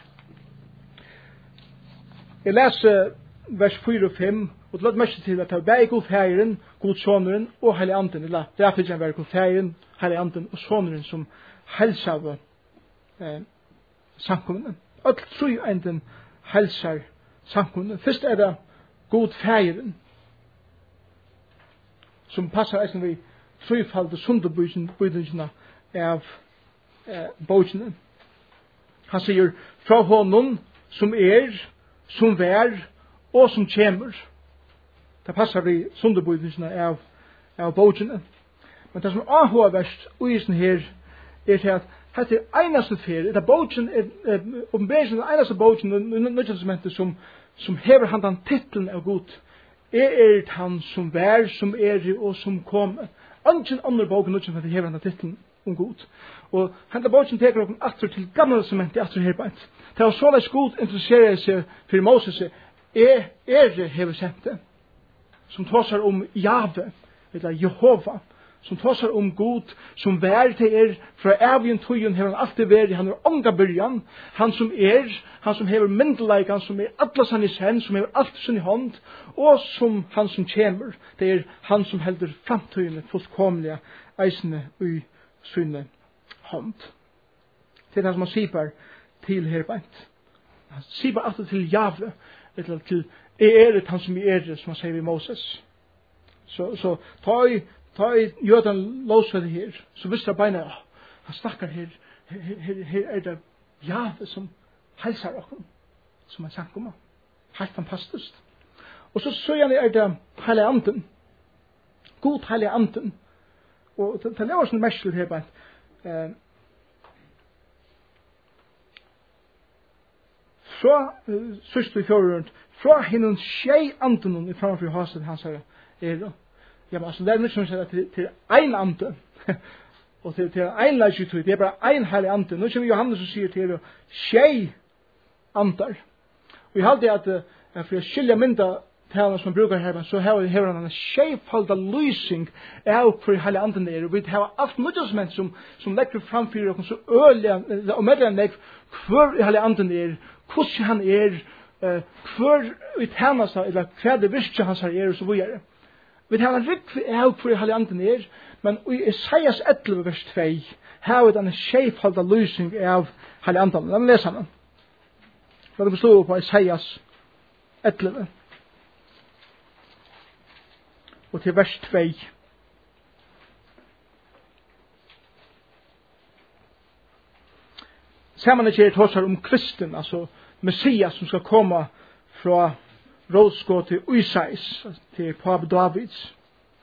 Jeg leser vers fire og fem, og det lagt mest til at det er god færen, god soneren og heilig anden. Eller det er faktisk en være god færen, heilig anden og soneren som helsav eh, samkomne. Öll tru enden helsar samkomne. Fyrst er det god feiren, som passar eisen vi trufalde sundebydingina av eh, bøkene. Han sier, fra honom som er, som vær, og som kjemur. Det passar vi sundebydingina av, av bøkene. Men det som er avhåverst og isen her, er til at dette er einaste fer, det er bøkene, oppenberingen er einaste bøkene, nødvendigvis som, som hever han den titlen av god. Er er han som vær, som er og som kommer. Angen andre boken nødvendigvis hever han den titlen om god. Og han der boken teker okken atter til gamle sement i atter herbeint. Det var såleis god interesserer seg for Moses, er er hever sendt det, som tåsar om Jave, eller Jehova, som tåsar om god, som vær til er, fra evig tøyen hever han alltid vært, han er ånga byrjan, han som er, han som hever myndeleikan, som er atlas han i sen, som hever alt sin i hånd, og som han som kjemur, det er han som heldur framtøyene fullkomlige eisene i sinne hånd. Det er det som han sipar til herbeint. Han sipar alltid til Jave, eller til er det han som er, som han sier i Moses. Så, så ta i Ta i jøden låsvede her, så visste jeg beina, oh, han snakkar her, her, her, her er det Jave som helsar okkur, som han sagt om. Helt fantastisk. Og så så gjerne er det Heilige Anden, god Heilige Anden, og det er også en mersel her, bare, eh, fra, uh, sørst i fjorrund, fra hinnen tjei anden i framfor haset, han sier, er det, ja, men altså, det er mye som sier til, til ein ande, og til, til ein leisutøy, det er bare ein heilig ande. Nå kommer Johannes og sier til tjei andar. Og jeg halte at, at for å skilja mynda talene som man brukar her, så har han en tjeifalda lysing av for heilig anden er, og vi har alt nødvendig som, som legger framfyrir og så øyelig, og medelig legger hver heilig anden er, hvordan han er, uh, hver uttjenast, eller hva det virke hans er, og så videre. Vi har en riktig av for heilig anden er, men i Isaias elleve vers to har vi denne tjeifalda lysing av heilig anden. La meg lese den. La meg slå på Isaias elleve. Og til vers to. Ser man ikke et hosar om Kristen, altså Messias som skal komme fra rådskå til Isais, til Pab Davids.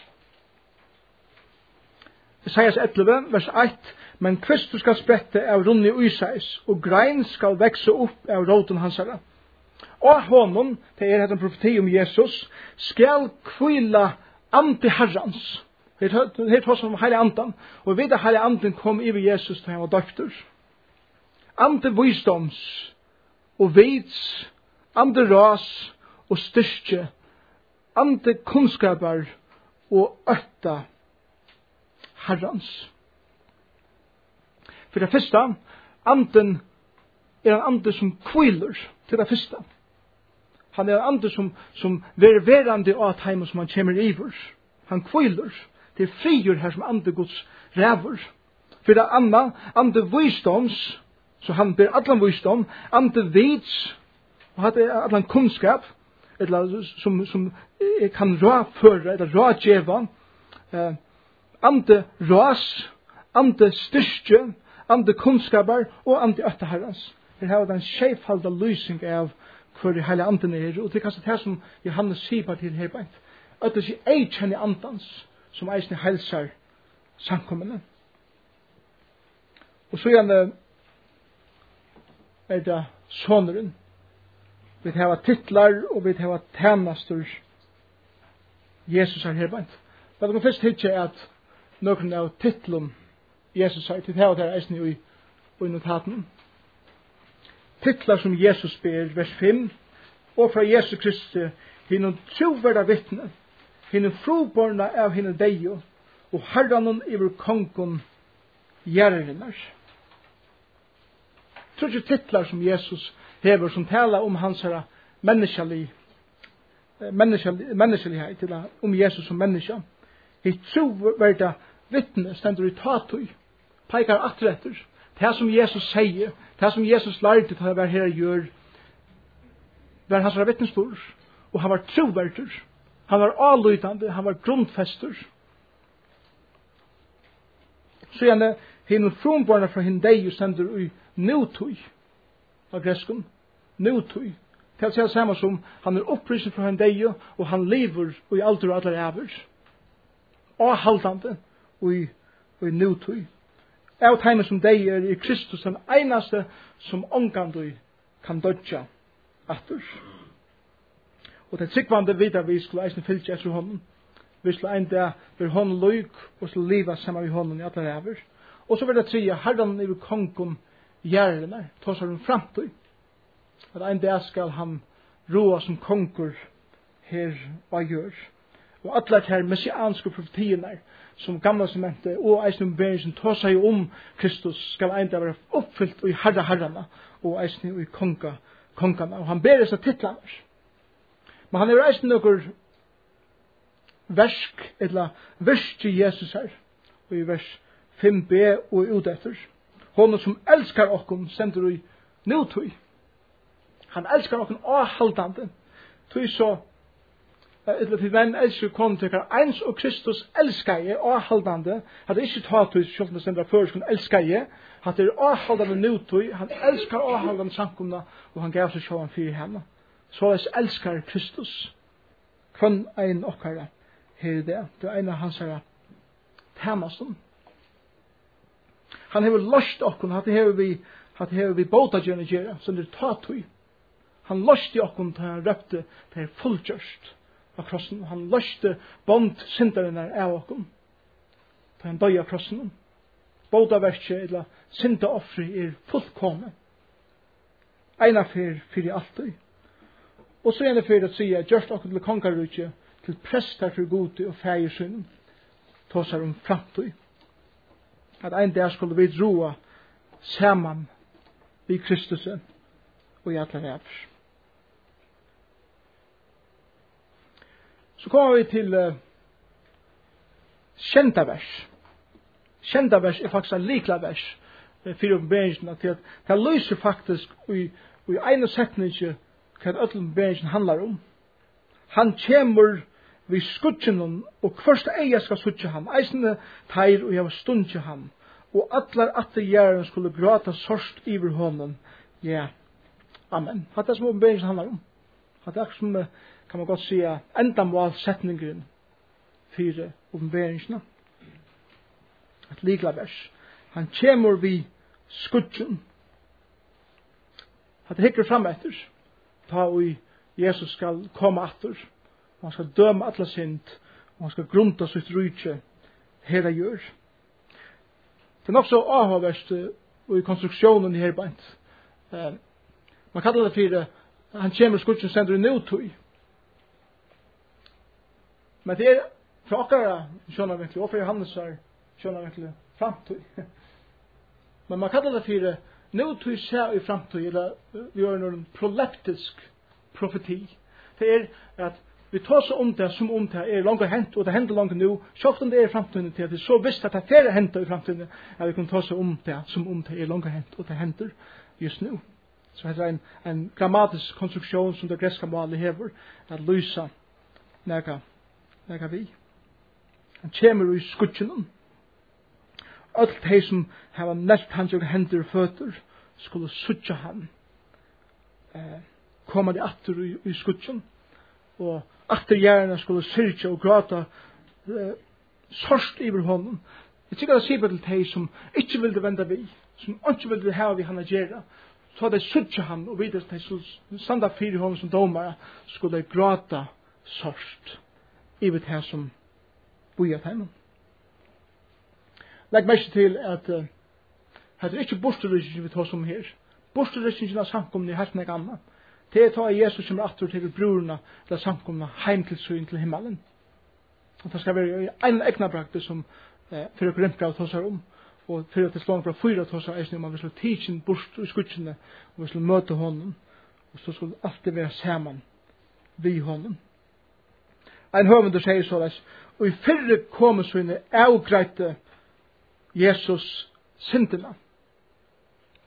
Isaias elleve, vers ett. Men Kristus skal sprette av runni Isais, og grein skal vekse opp av råden hans herre. Og honom, det er en profeti om Jesus, skal kvila ante herrans. Det er hos om heilig andan. Og vi vet at heilig anden kom i Jesus til han var døfter. Ante visdoms, og vits, ante ras, og styrke, ante kunnskaper, og øtta herrans. For det første, anden er en ande som kviler til det første. Han er en ande som, som er verande av time som han kommer iver. Han kviler. Det er frigjør her som ande Guds ræver. For det andre, ande visdoms, så han ber allan visdom, ande vits, og han er allan kunnskap, eller som, som kan råføre, eller rådgjeva, eh, ande ras, ande styrke, ande kunnskaper, og ande øtta herrens. Det har den skjefalda lysing av hvor det hele anden er, og det er kanskje det som Johannes sier til herbeint. At det ikke er kjenne andans, som eisne helsar samkommende. Og så gjerne er det soneren. Vi har titlar, og vi har tjenester Jesus er herbeint. Men det kan først hitje at noen av titlum Jesus er, til det her eisne i, i notaten. Titlar som Jesus ber, vers fem, og fra Jesus Kristi, hinnom troverda vittne, hinnom froborna av hinnom deio, og herranon iver kongon gjerrinar. Tror ikke titlar som Jesus hever, som taler om hans herra menneskelig, menneskelighet, eller om Jesus som menneske. I troverda vittne stendur i tatui, peikar atretter, Det som Jesus sier, det som Jesus lærte til å være her gjør, var hans vittnesbord, og han var troverder, han var avlytande, han var grundfester. Så gjerne, hinn frombarna fra hinn deg sender i nutøy av greskun, nutøy. Det er det samme som han er opprisen fra hinn deg, og han lever i alder og alder æver. Avhaldande i, i nutøy. Av tegnet som deg er i Kristus den eneste som omgandøy kan dodja atter. Og det tryggvande vidar vi skulle eisen fylgja etter hånden. Vi skulle ein dag være hånden løyk og skulle liva sammen med hånden i alle ræver. Og så vil det tredje, herren i kongen gjerne, tar seg en framtid. At ein dag skal han roa som konger her og gjør. Og alle her messianske profetiene som gamla sementet og eisen berensen tar seg om Kristus skal ein dag være oppfyllt i herre herrene og eisen i konga, kongene. Og han ber seg titlaner. Men han er eisen noen versk, eller versk til Jesus her, og i vers fem b og utetter. Hon som elskar okkom sender i nutøy. Han elskar okkom avhaldande. Tøy så, eller til venn elskar kontekar, eins og Kristus elskar jeg avhaldande, at det ikke tar tøy, selv om det sender først, kun elskar jeg, at det er avhaldande nutøy, han elskar avhaldande sankumna, og han gav seg sjåan fyrir henne. Så jeg elskar Kristus. Kvann ein okkara her i det. Det er en av hans herre temasten. Han hever lost okkun, at hever vi, at hever vi båta gjerne gjerne, som det tar tøy. Han lost i okkun til han røpte til fullgjørst av krossen. Han loste bond synderen av okkun til han døy av krossen. Båta verkje, eller synda offri er fullkomne. Eina fyr fyr i alltid. Og så er det for å si at gjørst okkur til kongarutje, til prester for gode og feiersyn, tåsar om framtid. At ein dag skulle vi roa saman vi Kristus og i alle rævs. Så kommer vi til uh, kjenta vers. Kjenta vers er faktisk en likla vers uh, for oppenberingen til at det løser faktisk i, i ene setning hva oppenberingen handler om. Han kommer vi skutjen og først eier skal skutje ham. Eisene teir og jeg var stund til ham. Og atler atter gjerne skulle gråta sorst iver hånden. Ja, amen. Hatt det som oppenberingen handler om. Hatt det som, kan man godt si, enda målsetningen for oppenberingen. Et likla vers. Han kommer vi skutjen. Hatt det hikker fram etter. Ta og Jesus skal komme atter. Og han skal døme alle synd. Og han skal grunta sitt rydtje. Her gjør. Det er nok så avhåverst i konstruksjonen i herbeint. Eh, man kallar det for han kommer skutjen sender i nutøy. Men det er fra akkara sjånavinklig, og fra Johannes er sjånavinklig framtøy. Men man kallar det for nutøy ser i framtøy, eller vi gjør noen proleptisk profeti. Det er at vi tar så om det som om det er langt hent, og det hender langt nå, selv om det er framtiden til at det er så visst at det er hentet i framtiden, at vi kan ta så om det som om det er langt hent, og det hender just nå. Så det er en, en grammatisk konstruksjon som det greske malet hever, at lysa nega, nega vi. Han kommer i skutjen. Alt de som har nelt hans og hender og føtter, skulle suttja han. Eh, kommer de atter i, i skutjen. Og atter gjerne skulle syrja og gråta eh, sorst iver hånden. Jeg tykker det sier på til de som ikke vil det vende vi, som ikke vil det ha vi han gjøre. Så de suttja han og videre til de standa fire hånden som domare skulle gråta sorst iver det som boja til henne. Legg mest til at uh, det er ikke borsterrykkingen vi tar som her. Borsterrykkingen av samkomne er helt nek annet. Det er ta Jesus som er atter til brorna til samkomne heim til søyn til himmelen. Og det skal være en egna praktis som uh, fyrir grøntra tar seg om, og fyrir til slång fra fyra tar seg eisen om man vil slå tidsin bort i skutsjene, og vi skal møte honom, og så skal alltid være saman vi honom. Ein høvende sier såleis, og i fyrre kommer søyne avgreite Jesus syndena.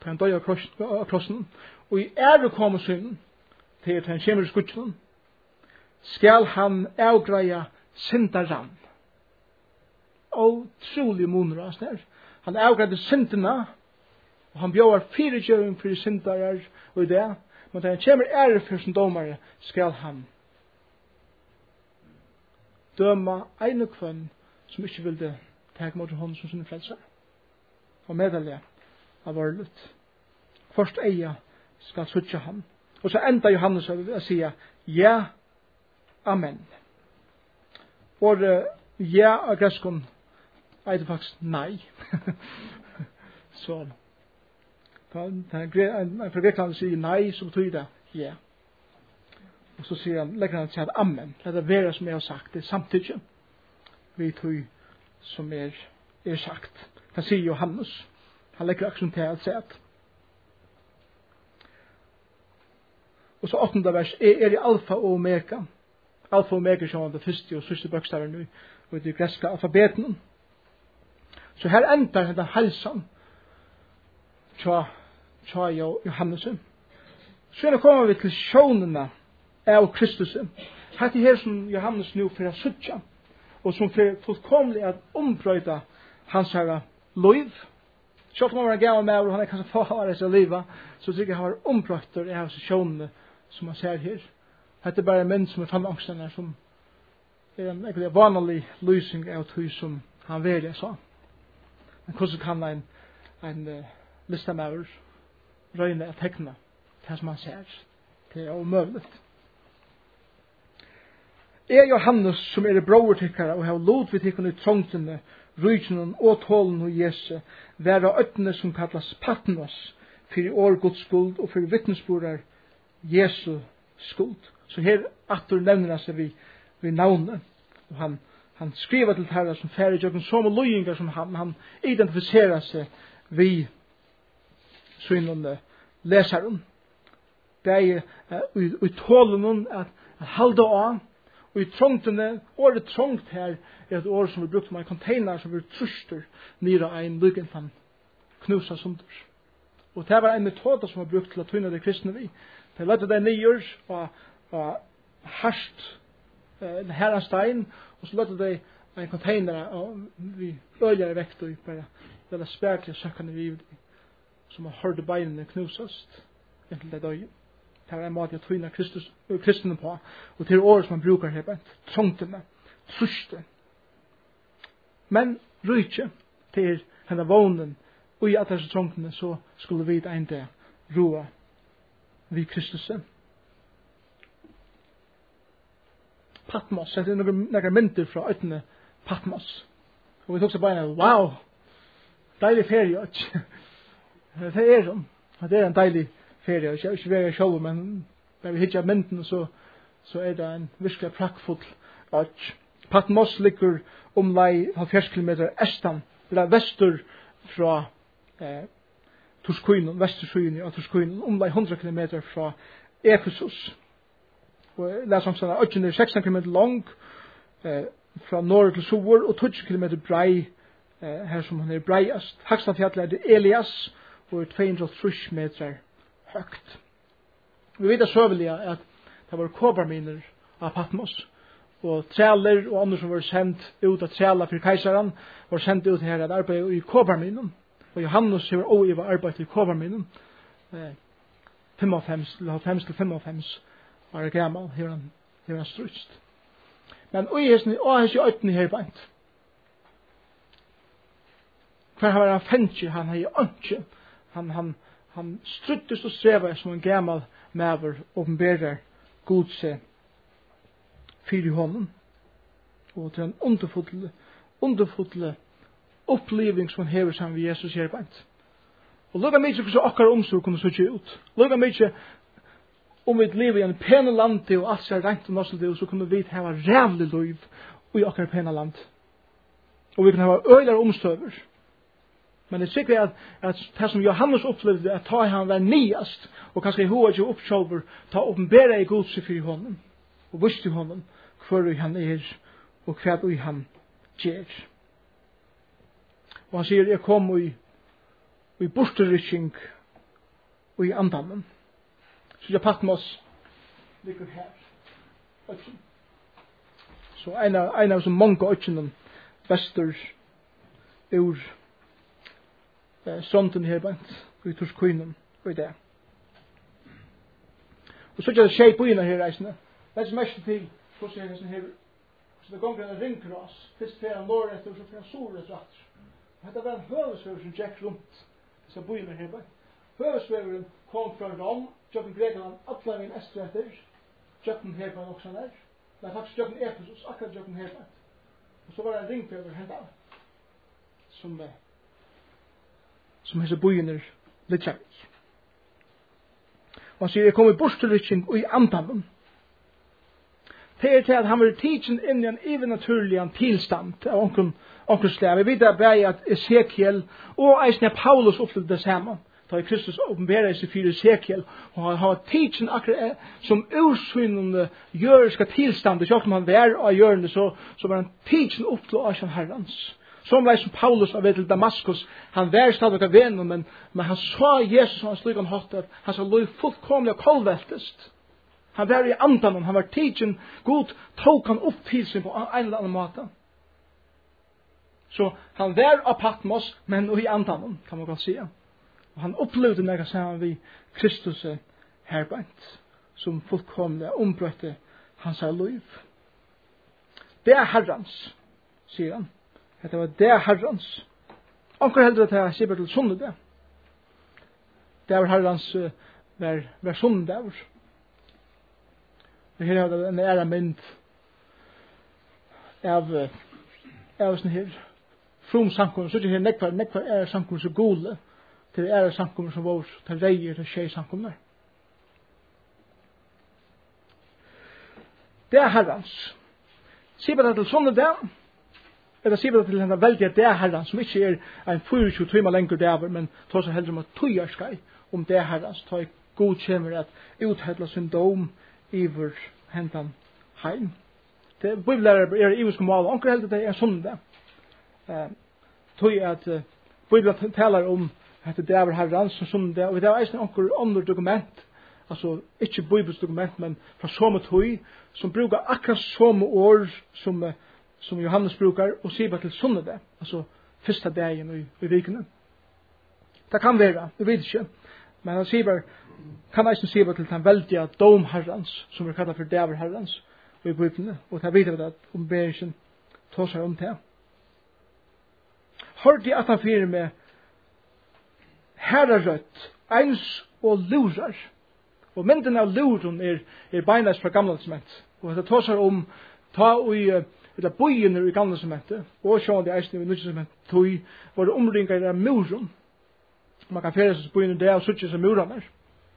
på han døy av krossen, og i ære kom synden, til at han kommer i skutjen, skal han avgreia syndaran. Og trolig moner av snær. Han avgreide syndene, og han bjør firegjøring for syndarar og i det, men da han kommer ære for sin domare, skal han døma ein og kvann som ikke vil det teg mot hånd som sin frelser. Og medalje av vårlut. Først eia skal sutja han. Og så enda Johannes å si ja, amen. Og ja av greskon er det faktisk nei. Så en fra Grekland sier nei, så betyr det ja. Og så sier han, legger han til at amen. Det er det som jeg har sagt. Det er samtidig vi tog som er, er sagt. Det sier Johannes. Han legger akkurat til at seg. Og så åttende vers er, er i alfa og omega. Alfa og omega som er det første og siste bøkstaven nu. Og i det greske alfabeten. Så her ender denne halsen. Tja, tja Johannes. Så nå kommer vi til sjånene av Kristus. Her til her som Johannes nu for å suttja. Og som for fullkomlig at ombrøyda hans herre liv. Selv om han var gammel med, og han er kanskje farlig til livet, så tykker jeg han var ombrøyder av sjånene som man ser her. Dette er bare menn som er fannangstene, som er en egentlig vanlig lysing av tog som han velger sa. Men hvordan kan en, en uh, listamauer røyne og tekne det som han ser? Det er omøvelig. Er Johannes som er bror tikkere og har lot vi tikkene i trångtene, rujtene og tålen og Jesu, være øttene som kallas Patmos, for i år Guds skuld og for vittnesbordar Jesu skuld. Så her atter nevner han seg vi, vi navnet. Og han, han skriver til herre som færre jøkken som og løyingar som han, han identifiserer seg vi synene leseren. Det er uh, i tålen at, at halde av, og i trångtene, året trångt her er et år som vi brukt som en container som vi truster nere en lykken han knusa sunder. Og det var en metode som var brukt til å tynne det kristne vi. Det lette det nyer og, og harst eh, herrens stein, og så lette det en container og vi øyler vekt og bare det spærklige søkkende vi som har hørt beinene knusast inntil det døgn. Det er en måte å tvinne kristne på. Og til året som man bruker her bent. Trångtene. Truste. Men rydtje til henne vånen. Og i at disse trångtene så skulle vi en dag roa vi Kristus. Patmos. Det er noen mynter fra øyne Patmos. Og vi tok seg bare wow. Deilig ferie. Det er sånn. Det er en deilig ferie. Jeg er ikke veldig sjål, men når vi hittar mynden, så, så er det en virkelig prakkfull øk. Patmos ligger om lei halvfjerds kilometer estan, eller vestur fra eh, Turskuinen, vesturskuinen av Turskuinen, om lei hundra kilometer fra Efesus. Og jeg leser om sånn at økken er seksten kilometer lang, eh, fra nord til sovor, og tolv kilometer brei, eh, her som han er breiast. Hakstafjallet er det Elias, og er to hundre og tre meter høgt. Vi vet søvelig at det var kobarminer av Patmos, og træler og andre som var sendt ut av træler for keiseren, var sendt ut her at arbeide i kobarminen. Og Johannes har også i arbeid i kobarminen. femoghalvfems til halvfems til femoghalvfems var det gammel, her han, her han strutst. Men og i hesten, og hans i øytene her beint. For han var en fentkje, han har i ønske, han, han, han struttest og strever som en gammel maver åpenberer god seg fyr i hånden. Og til en underfulle, underfulle oppleving som han hever sammen med Jesus her beint. Og lukka mykje hvordan okkar omsorg kunne søtje ut. Lukka mykje om vi lever i en pene land og alt er rent og norselig, så kunne vi hava rævlig liv i okkar pene land. Og vi kunne hava øyler omstøver. Men det er sikkert at, at det som Johannes opplevde, at ta han var niast, og kanskje hoa ikke oppsjåver, ta åpenbæra i Guds i honom, og visst i honom, hver han er, og hva han gjør. Og han sier, jeg kom i, i borterrykking og i andanen. Så jeg Patmos ligger her. Øtjen. Så en av, en av så mange øtjenen vester ur eh, stronten her bant, og i Torskøynen, og i det. Og så er det skjei på innan her reisende. Det er som mest til hvordan er det her. Så det gonger en ringkross. Først fer han norr etter, og så fer han sol etter atter. Og dette var en høvesvever som gikk rundt. Så på innan her bant. Høvesveveren kom fra Rom, Jøkken Grekeland, Atlangen Estre etter, Jøkken Herbann også der. Det er faktisk Jøkken Ephesus, akkurat Jøkken Herbann. Og så var det en ringfever hendt av, som, som hese bøyener litt kjærlig. Og han sier, jeg kom i bortrykkning og i andanen. Det er til at han vil tidsen inn i en evennaturlig tilstand av onkel slag. Vi vet bare at Ezekiel og eisen av Paulus opplevde det samme. Da er Kristus åpenberer seg for Ezekiel, og han har tidsen akkurat som ursynende jøriska tilstand, ikke om han var av hjørne, så, så var han tidsen opp til Asjan Herrens. Som var som Paulus av til Damaskus, han var stadig av vennen, men, men han sa Jesus, han slik han hatt at han sa lov fullkomlig og kolveltest. Han var i andan, han var tidsen god, tok han opp til sin på en eller annen måte. Så han var av Patmos, men i andan, kan man godt si. Og han opplevde nega sammen vi Kristus herbeint, som fullkomlig ombrøtte hans liv. Det er Herrens, sier han. Det var det Herrens. Onker heldur at jeg sier til sunnet det. Det var Herrens var, var sunnet det var. Og her er det en ære mynd av av sånn her from sankum, så er det her nekvar, nekvar ære sankum så gode til ære sankum som vår, til reier til tjei sankum der. Det er Herrens. Sier det til sånne det, eller sier det til henne veldig at det er Herrens, som ikke er en tjuefire timer lenger dæver, men tar seg heller om at tøyer skal om det er Herrens, tar god kjemmer at uthedla sin dom iver hentan heim. Det bibellærer er i uske mål, onker heldur det er sånn det. Uh, tog at uh, Bibelen taler om at det er Herrens og sånn det, og det er eisen onker andre dokument, altså ikke Bibels dokument, men fra samme tog, som brukar akkurat samme ord som, uh, som Johannes brukar, og sier bare til sånn det, altså første dagen i, i vikene. Det kan være, vi vet ikke, men han sier bare, kan eisen sier bare til den veldige dom Herrens, som er kallet for Daver Herrens, og i Bibelen, og det vet vi at om Bergen tar seg om det. Hørte jeg at han fyrer med herrerødt, eins og lurer. Og mynden av luren er, er beinas fra gamle testament. Og det tar seg om ta i eller bøyene i gamle testamentet, og sjående i eisen i nye testament, tog var det omringet av muren. Man kan fære seg bøyene der og suttje seg muren der.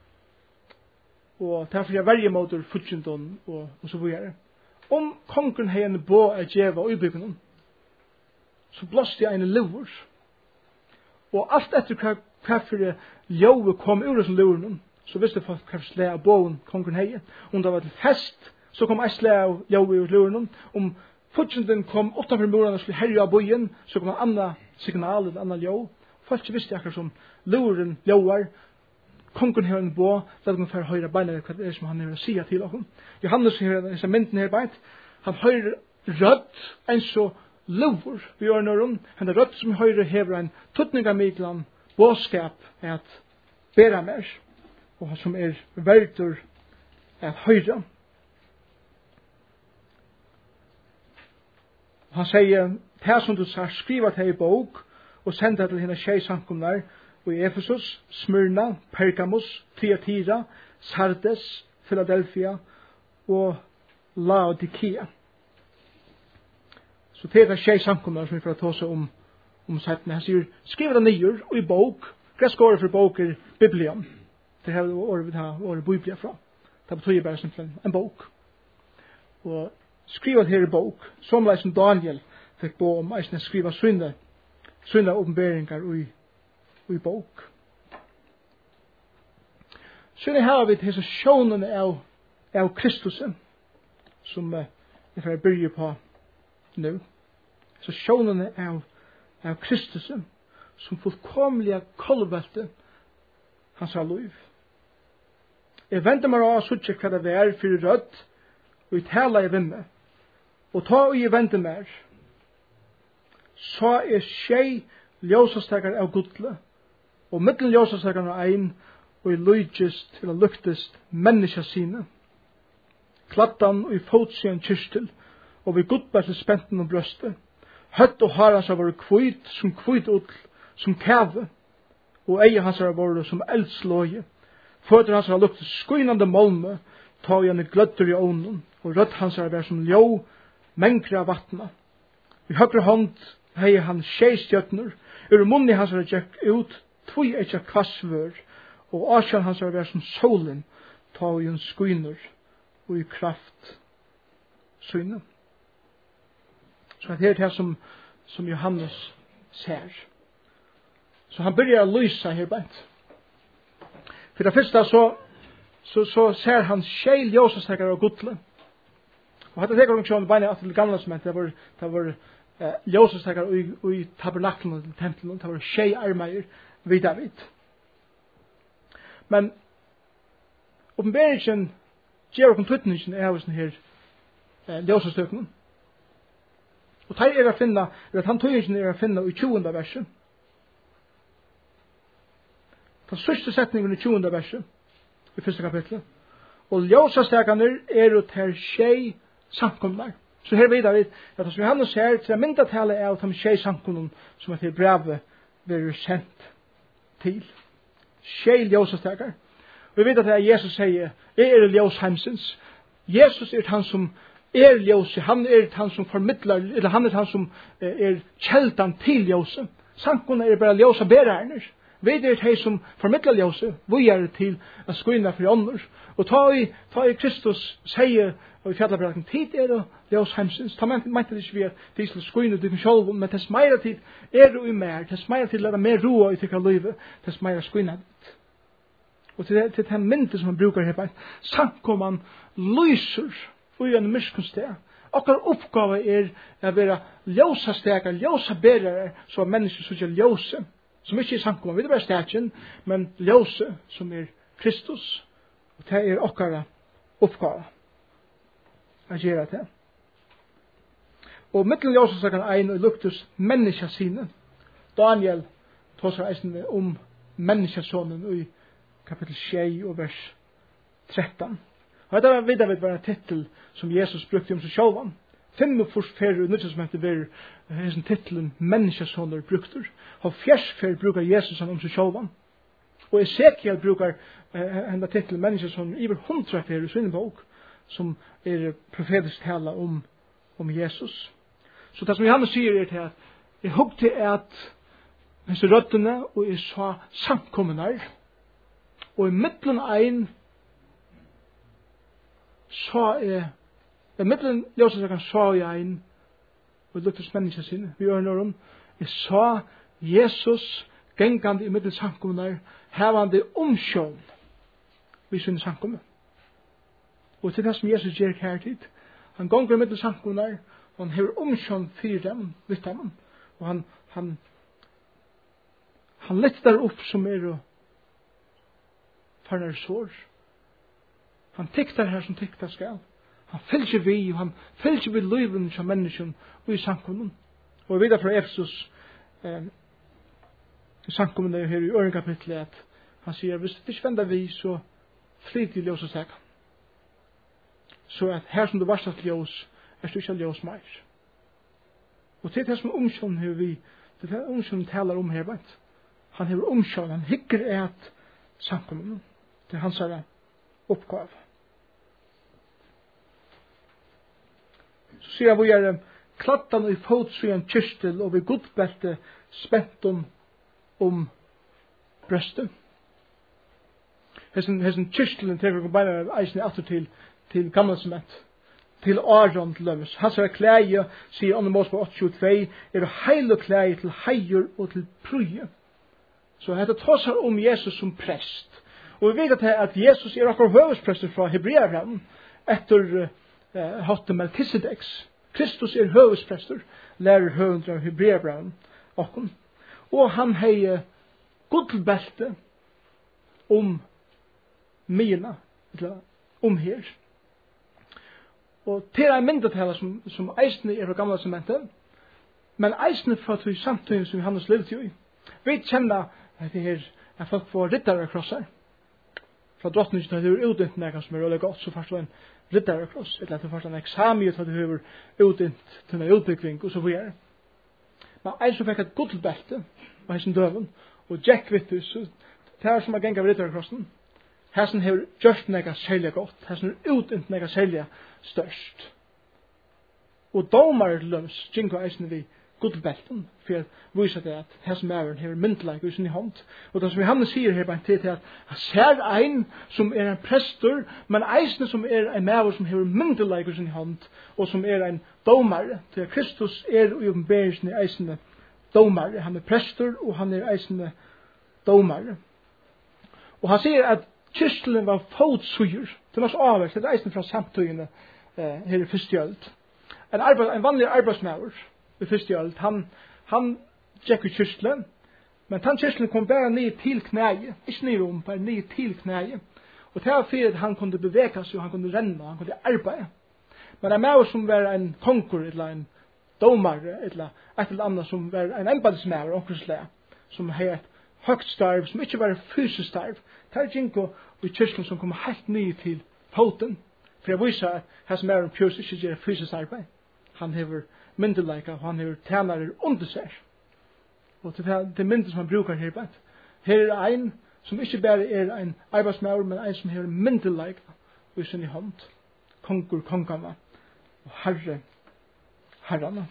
Og derfor er verje måter futjendon og, og så videre. Om kongen hei en bå er djeva og ubyggen, så blåste jeg en lur. Og alt etter hva, hva for ljøve kom ur som luren, så visste folk hva for slæ av båen kongen hei. Om det var til fest, så kom jeg slæ av ljøve ur luren. Om futjendon kom utenfor muren og skulle herje av bøyen, så kom en annen signal, en annen ljøv. Folk visste akkurat som luren ljøver, kongen har en bå, det er for å høre beina hva det er som han har å si til oss. Johannes har disse myndene her beint. Han hører rødt, en så lover vi gjør når hun. Han er rødt som hører hever en tuttning av miklan, båskap er at bæra mer, og som er verdur at høyre. Han sier, det som du sa, skriva til i bok, og senda til henne tjei samkomnar, og i Ephesus, Smyrna, Pergamos, Thyatira, Sardes, Philadelphia og Laodikea. Så det er tjei samkomnar som vi får ta seg om, om settene. Han sier, skriv det nyer, og i bok, gresk året for bok er Biblion. Det er året vi har året Biblia fra. Det betyr bare simpelthen en bok. Og skriv det her i bok, som som Daniel fikk på om eisne skriva synne, synne åpenberingar og i i bok. Så nu har vi disse sjånene av, av Kristus, som uh, jeg får begynne på nu. Så sjånene av, av Kristus, som fullkomlige kolvelte hans liv. Jeg venter meg av så ikke hva det er for rødt, og jeg taler i vimme. Og ta og jeg venter meg, så er skjei ljøsastekar av gudle, og mittlen ljøsastekar av ein, og i lydgjist til å luktest menneska sine. Klattan og i fotsien kyrstil, og vi gudbært spenten og brøstet. Høtt og har hans har vært kvitt som kvitt utl, som kæve, og eie hans har vært som eldslåje. Føtter hans har luktet skuinande molme, ta igjen i gløtter i ånden, og rødt hans har vært som ljå, mengre av vattna. I høyre hånd hei han tjeistjøtner, ur munni hans har gjekk ut, tvoi eitja kvassvør, og asjan hans har vært som solen, ta igjen skuiner, og i kraft syne. Så det er det som, som Johannes ser. Så han börjar å lysa her bænt. For det første så, så, så ser han skjei ljøsastekar av gudle. Og hatt det teker om sjån beina til gamla som det var, det var eh, ljøsastekar i, i tabernaklen og tempelen, det var skjei armeier vid David. Men oppenberingen gjør okkur tøtningen er av sånne her eh, ljøsastøkene. Og det er å finne, er at han tøyingen er å finne i tjuende verset. Den sørste setningen i tjuende verset, i første kapitlet. Og ljøsastekene er å ter skjei samkomnar. Så her vidar vi, at som Johannes ser, til det myndatale er at de skjei samkomnar som er til brevet blir sendt til. Skjei ljøsastekene. Og vi vet at Jesus sier, jeg er ljøsheimsins. Jesus er han som er ljøse, han er han som formidlar, eller han er han som er kjeldan til ljøse. Sankona er bare ljøse bærerner. Vi er de som formidlar ljøse, vi er til å skuina for ånder. Og ta i, ta i Kristus sier, og i fjallabraken, tid er det ljøse heimsins. Ta mente det ikke vi at de skal skuina til sjølv, men tess meira tid er det i mer, tess meira tid er det mer roa i tikka livet, tess meira skuina det. Og til, til den myndet som han brukar her, sankoman lyser og i en myrskunsted. Okkar oppgave er å være ljøsastekar, ljøsabærere, så er mennesker som er ljøse, som ikke er sankoman, vi er bare stekjen, men ljøse som er Kristus. Og det er okkar oppgave å gjøre det. Og mittlen ljøsastekar ein og luktes menneska sine. Daniel tar seg eisen om menneskasonen i kapitel sju og vers tretton. Og det var videre var en titel som Jesus brukte om seg sjølvan. Fem og først ferdig nyttesmentet var hessen titelen menneskesåner brukter. Og fjers ferdig brukar Jesus om seg sjølvan. Og Ezekiel brukar henne titelen menneskesåner iver hundra ferdig i sin bok, som er profetisk tala om, om Jesus. Så det som Johannes sier er til at jeg hugte at disse røttene og jeg sa samkommenar, og i middelen ein så er i middelen ljøsastekaren så jeg ein og luktes menneska sine vi gjør når om jeg så Jesus gengande i middelen samkommunar hevande omsjån vi sinne samkommun og til det som Jesus gjør her tid han gonger i middelen samkommunar og han hever omsjån fyrir dem vidt dem og han han han lettar opp som er og farnar sår. Han tiktar her som tiktar skal. Han fylgjer vi, og han fylgjer vi løyven som mennesken og i samkommun. Og vi vet fra Efesus eh, i samkommun er her i øren kapitlet at han sier, hvis det ikke vender vi, så flyt i ljøs og stek. Så at her som du varst at ljøs, er du ikke ljøs meir. Og til det som omsjån har vi, det er omsjån taler om her, vet. Han har omsjån, han hikker et samkommun. Det er hans oppgave. Så sier han vi er klattan i fotsvien kyrstel og vi godbelte spentum om brøstet. Hessen kyrstelen teker vi bare eisen atter til, til gamla sement. Til Aron til lømmes. Hans er klæje, sier Anne Mås på åtte tjueto, er heil og klæje til heier og til prøye. Så dette tåsar om Jesus som prest. Og vi vet at Jesus er akkur høvesprester fra Hebreabrevet etter uh, hatt Melkisedeks. Kristus er høvesprester, lærer høvendra av Hebreabrevet okkur. Og han hei gudlbelte om myrna, eller om her. Og til en myndetale som, som eisene er fra gamle sementet, men eisene fra til samtidig som Johannes levde i. Vi kjenner at det her er folk får riddare krosser. Fra drottningen til det er utdømt næggen som er veldig godt, så først var en riddare kross, eller at det først var en eksamen til det er utdømt til en utbygging, og så videre. Men en som fikk et gullbelte, var hans døven, og Jack Vittus, det er som er geng av riddare krossen. Hæsen har gjort næggen særlig godt, hæsen er utdømt næggen særlig størst. Og domar løms, Jinko eisen vi gullbelten, for at vise det at hæsen mæveren har myndelig i sin hånd. Og det som Johannes sier her bare til at han ser en som er en prestor, men eisen som er en mæver som har myndelig i sin hånd, og som er en domar, til at Kristus er i oppenberingen i eisene domar. Han er prestor, og han er eisene domar. Og han sier at kyrstelen var fotsuger, det var så avhverst, det er eisen fra samtøyene eh, her i fyrstjøld. En, arbeid, en vanlig arbeidsmæver i fyrstjøld, han, han gikk i kyrstelen, men den kyrstelen kom bare ned til knæje, ikke ned om, bare ned til knæje. Og det var for at han kunne bevege seg, og han kunne renne, og han kunne arbeide. Men en mæver som var en konkur, eller en domar, eller et eller annet som var en embetsmæver, omkringslega, som hadde et høgt starv, som ikke var et fysisk starv, det er Jinko i kyrstelen som kom helt ned til foten, for jeg viser at her som er en pjøs ikke gjør fysisk arbeid. Han hever myndeleika, og han hever tænare under seg. Og det er det myndet som han brukar her bænt. Her er ein som ikke bare er en arbeidsmæver, men ein som hever myndeleika i sin hånd. Kongur, kongana, og herre, herrana.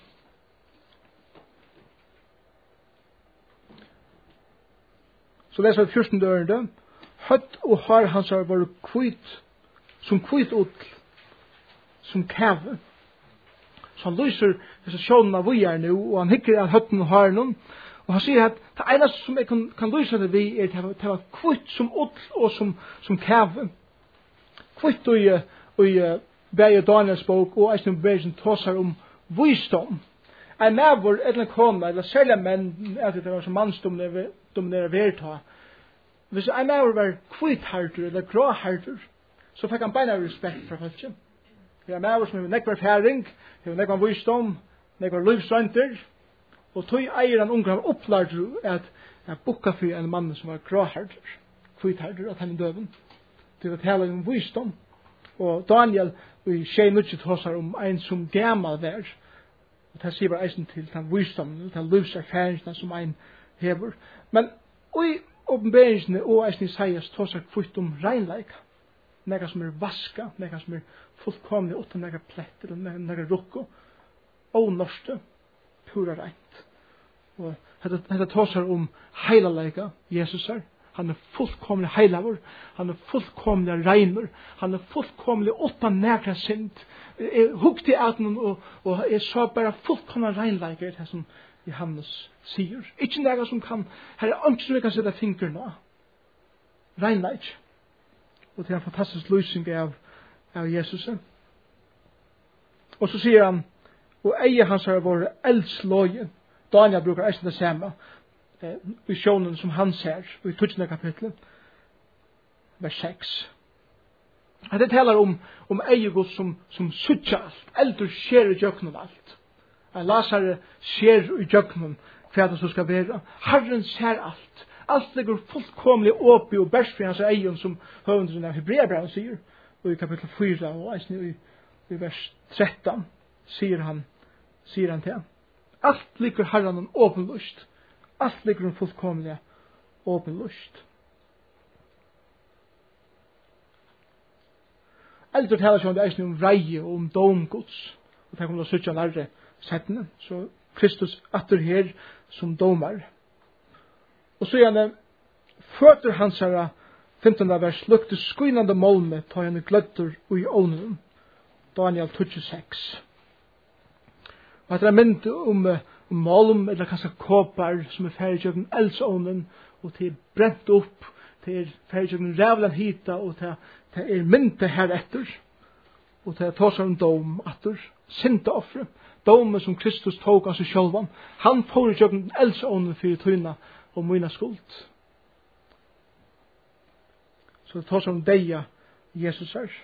Så leser vi fjorten dørende. Høtt og har hans har vært kvitt, som kvitt ut, som kæve. Så han lyser disse sjånene av vi er nå, og han hikker av høtten og har noen. Og han sier at det eneste som jeg kan, kan lyse det vi er til å være kvitt som ut og som, som kæve. Kvitt og i, og i Beie Daniels bok og Eisen Bergen tåser om visdom. En mævor, eller kona, eller særlig menn, at det var som mannsdominerer verta. Hvis en mævor var kvitharter eller gråharter, så fikk han beina respekt fra folk. Det er mævor som har nekvar færing, har nekvar visdom, nekvar livsrønter, og tog eier han ungar av opplærter at jeg bukka for en mann som var gråharter, kvitharter, at han er døven. Det var tala om visdom. Og Daniel, vi skjer nutje tåsar om en som gammal vær, og det sier bare eisen til den visdommen, den livserfaringene som ein hever. Men i åpenberingsene og eisen Isaias tåsar kvitt om reinleika. Nega som er vaska, nega som er fullkomlig utan nega pletter, nega rukko, og norske, pura reint. Og dette tåsar om heilaleika, Jesus er. Han er fullkomlig heilavur, han er fullkomlig reinur, han er fullkomlig utan nekra synd. Jeg hukte at noen, og, og jeg så bare fullkomlig reinleikere, det som Johannes sier. Ikke nekra som kan, her er ikke som vi kan sette fingeren av. Reinleik. Og det er en fantastisk løsning av, av Jesus. Og så sier han, og eier hans har vært eldsløye. Daniel bruker eisen det samme. I sjånen som han ser i tutsende kapitlet vers seks. At det taler om, om eier som, som suttja alt. Eldur skjer i djøknen alt. En lasare skjer i djøknen hva det så skal være. Herren ser alt. Alt ligger fullkomlig åpi og bærs for hans eier som høvendren av Hebreabraun sier. Og i kapittel fyra og eisen i, i vers tretton sier han, sier han til. Alt ligger herren åpenlyst. Alt ligger en fullkomlig åpen lust. Eldre taler seg om det eisen om reie og om domgods. Og det kommer til å søtja nærre settene. Så Kristus atter her som domar. Og så gjerne føtter hans herra femtonde vers lukte skuinande molme ta henne gløtter og i ånden. Daniel tjueseks. Og det er mynd om um malm eller kanskje kopar som er ferdig kjøkken eldsånden og til brent opp til ferdig kjøkken rævlan hita og til, til er mynte her etter og til tåsar en dom etter synte offre domen som Kristus tog av seg sjølvan han får kjøkken eldsånden for tøyna og myna skuld så det tåsar om deia Jesus er.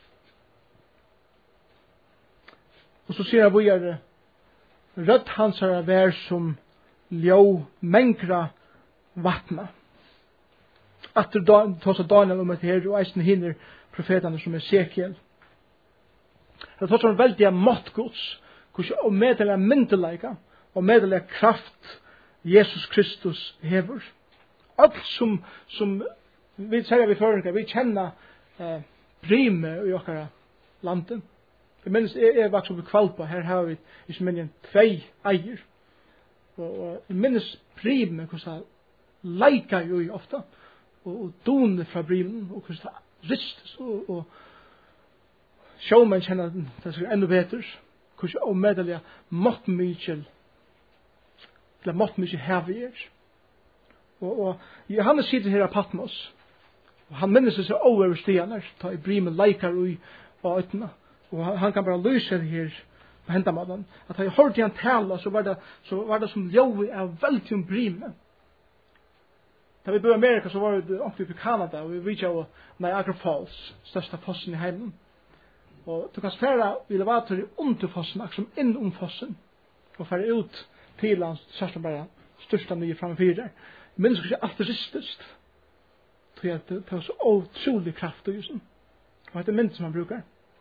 Og så sier han videre, rødt hans er vær som ljå mengra vattna. Atter tås av Daniel om et her, og eisen hinner profetene som er Esekiel. Det tås om veldig måttgods, og medelig myndeleika, og medelig kraft Jesus Kristus hever. Alt som, som vi sier vi føringar, vi kjenner eh, brime i okkara landet. Jeg minnes, jeg er vaks oppe i Kvalpa, her har vi i Sminjen tvei eier. Og, og jeg minnes brime, hvordan leika jo i ofta, og, og done fra brimen, og hvordan ristes, og, og sjåmenn kjenner det skal enda bedre, hvordan omedelig mått mykje, eller mått mykje heavy er. Og, og Johannes sitter her av Patmos, og han minnes seg over stianer, ta i brimen leikar ui og øytene, og han kan bare lyse det her på hendamaden, at han hørte han tala, så var det, så var det som ljøy av veldig om brimen. Da vi bor i Amerika, så var det oppe i Kanada, og vi vidtja av Niagara Falls, største fossen i heimen. Og du kan sfæra vi levator i under fossen, akkur som inn om fossen, og færa ut til hans sørste bare største nye framfyrir der. Jeg minns ikke alt det ristest, tror jeg det er så utrolig kraft og jusen. Og det er mynd som han brukar.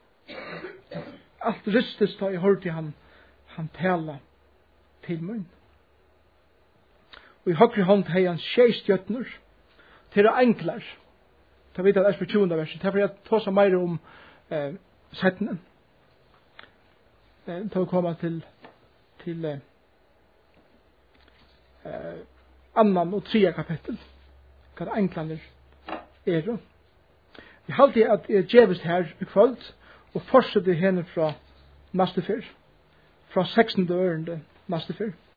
Alt ristest da jeg hørte han, han tala til munn. Og i høyre hånd hei han tjeistjøtner til å enklar. Ta vidt at Esper tjuende verset. Derfor jeg tåsa meir om eh, settenen. Eh, til å komme til, til eh, eh, annan og tredje kapittel. Hva det enklene er. Jeg halte at jeg djevist her i kvöld og fortsette henne fra neste fyr. Fra seksende ørende neste fyr.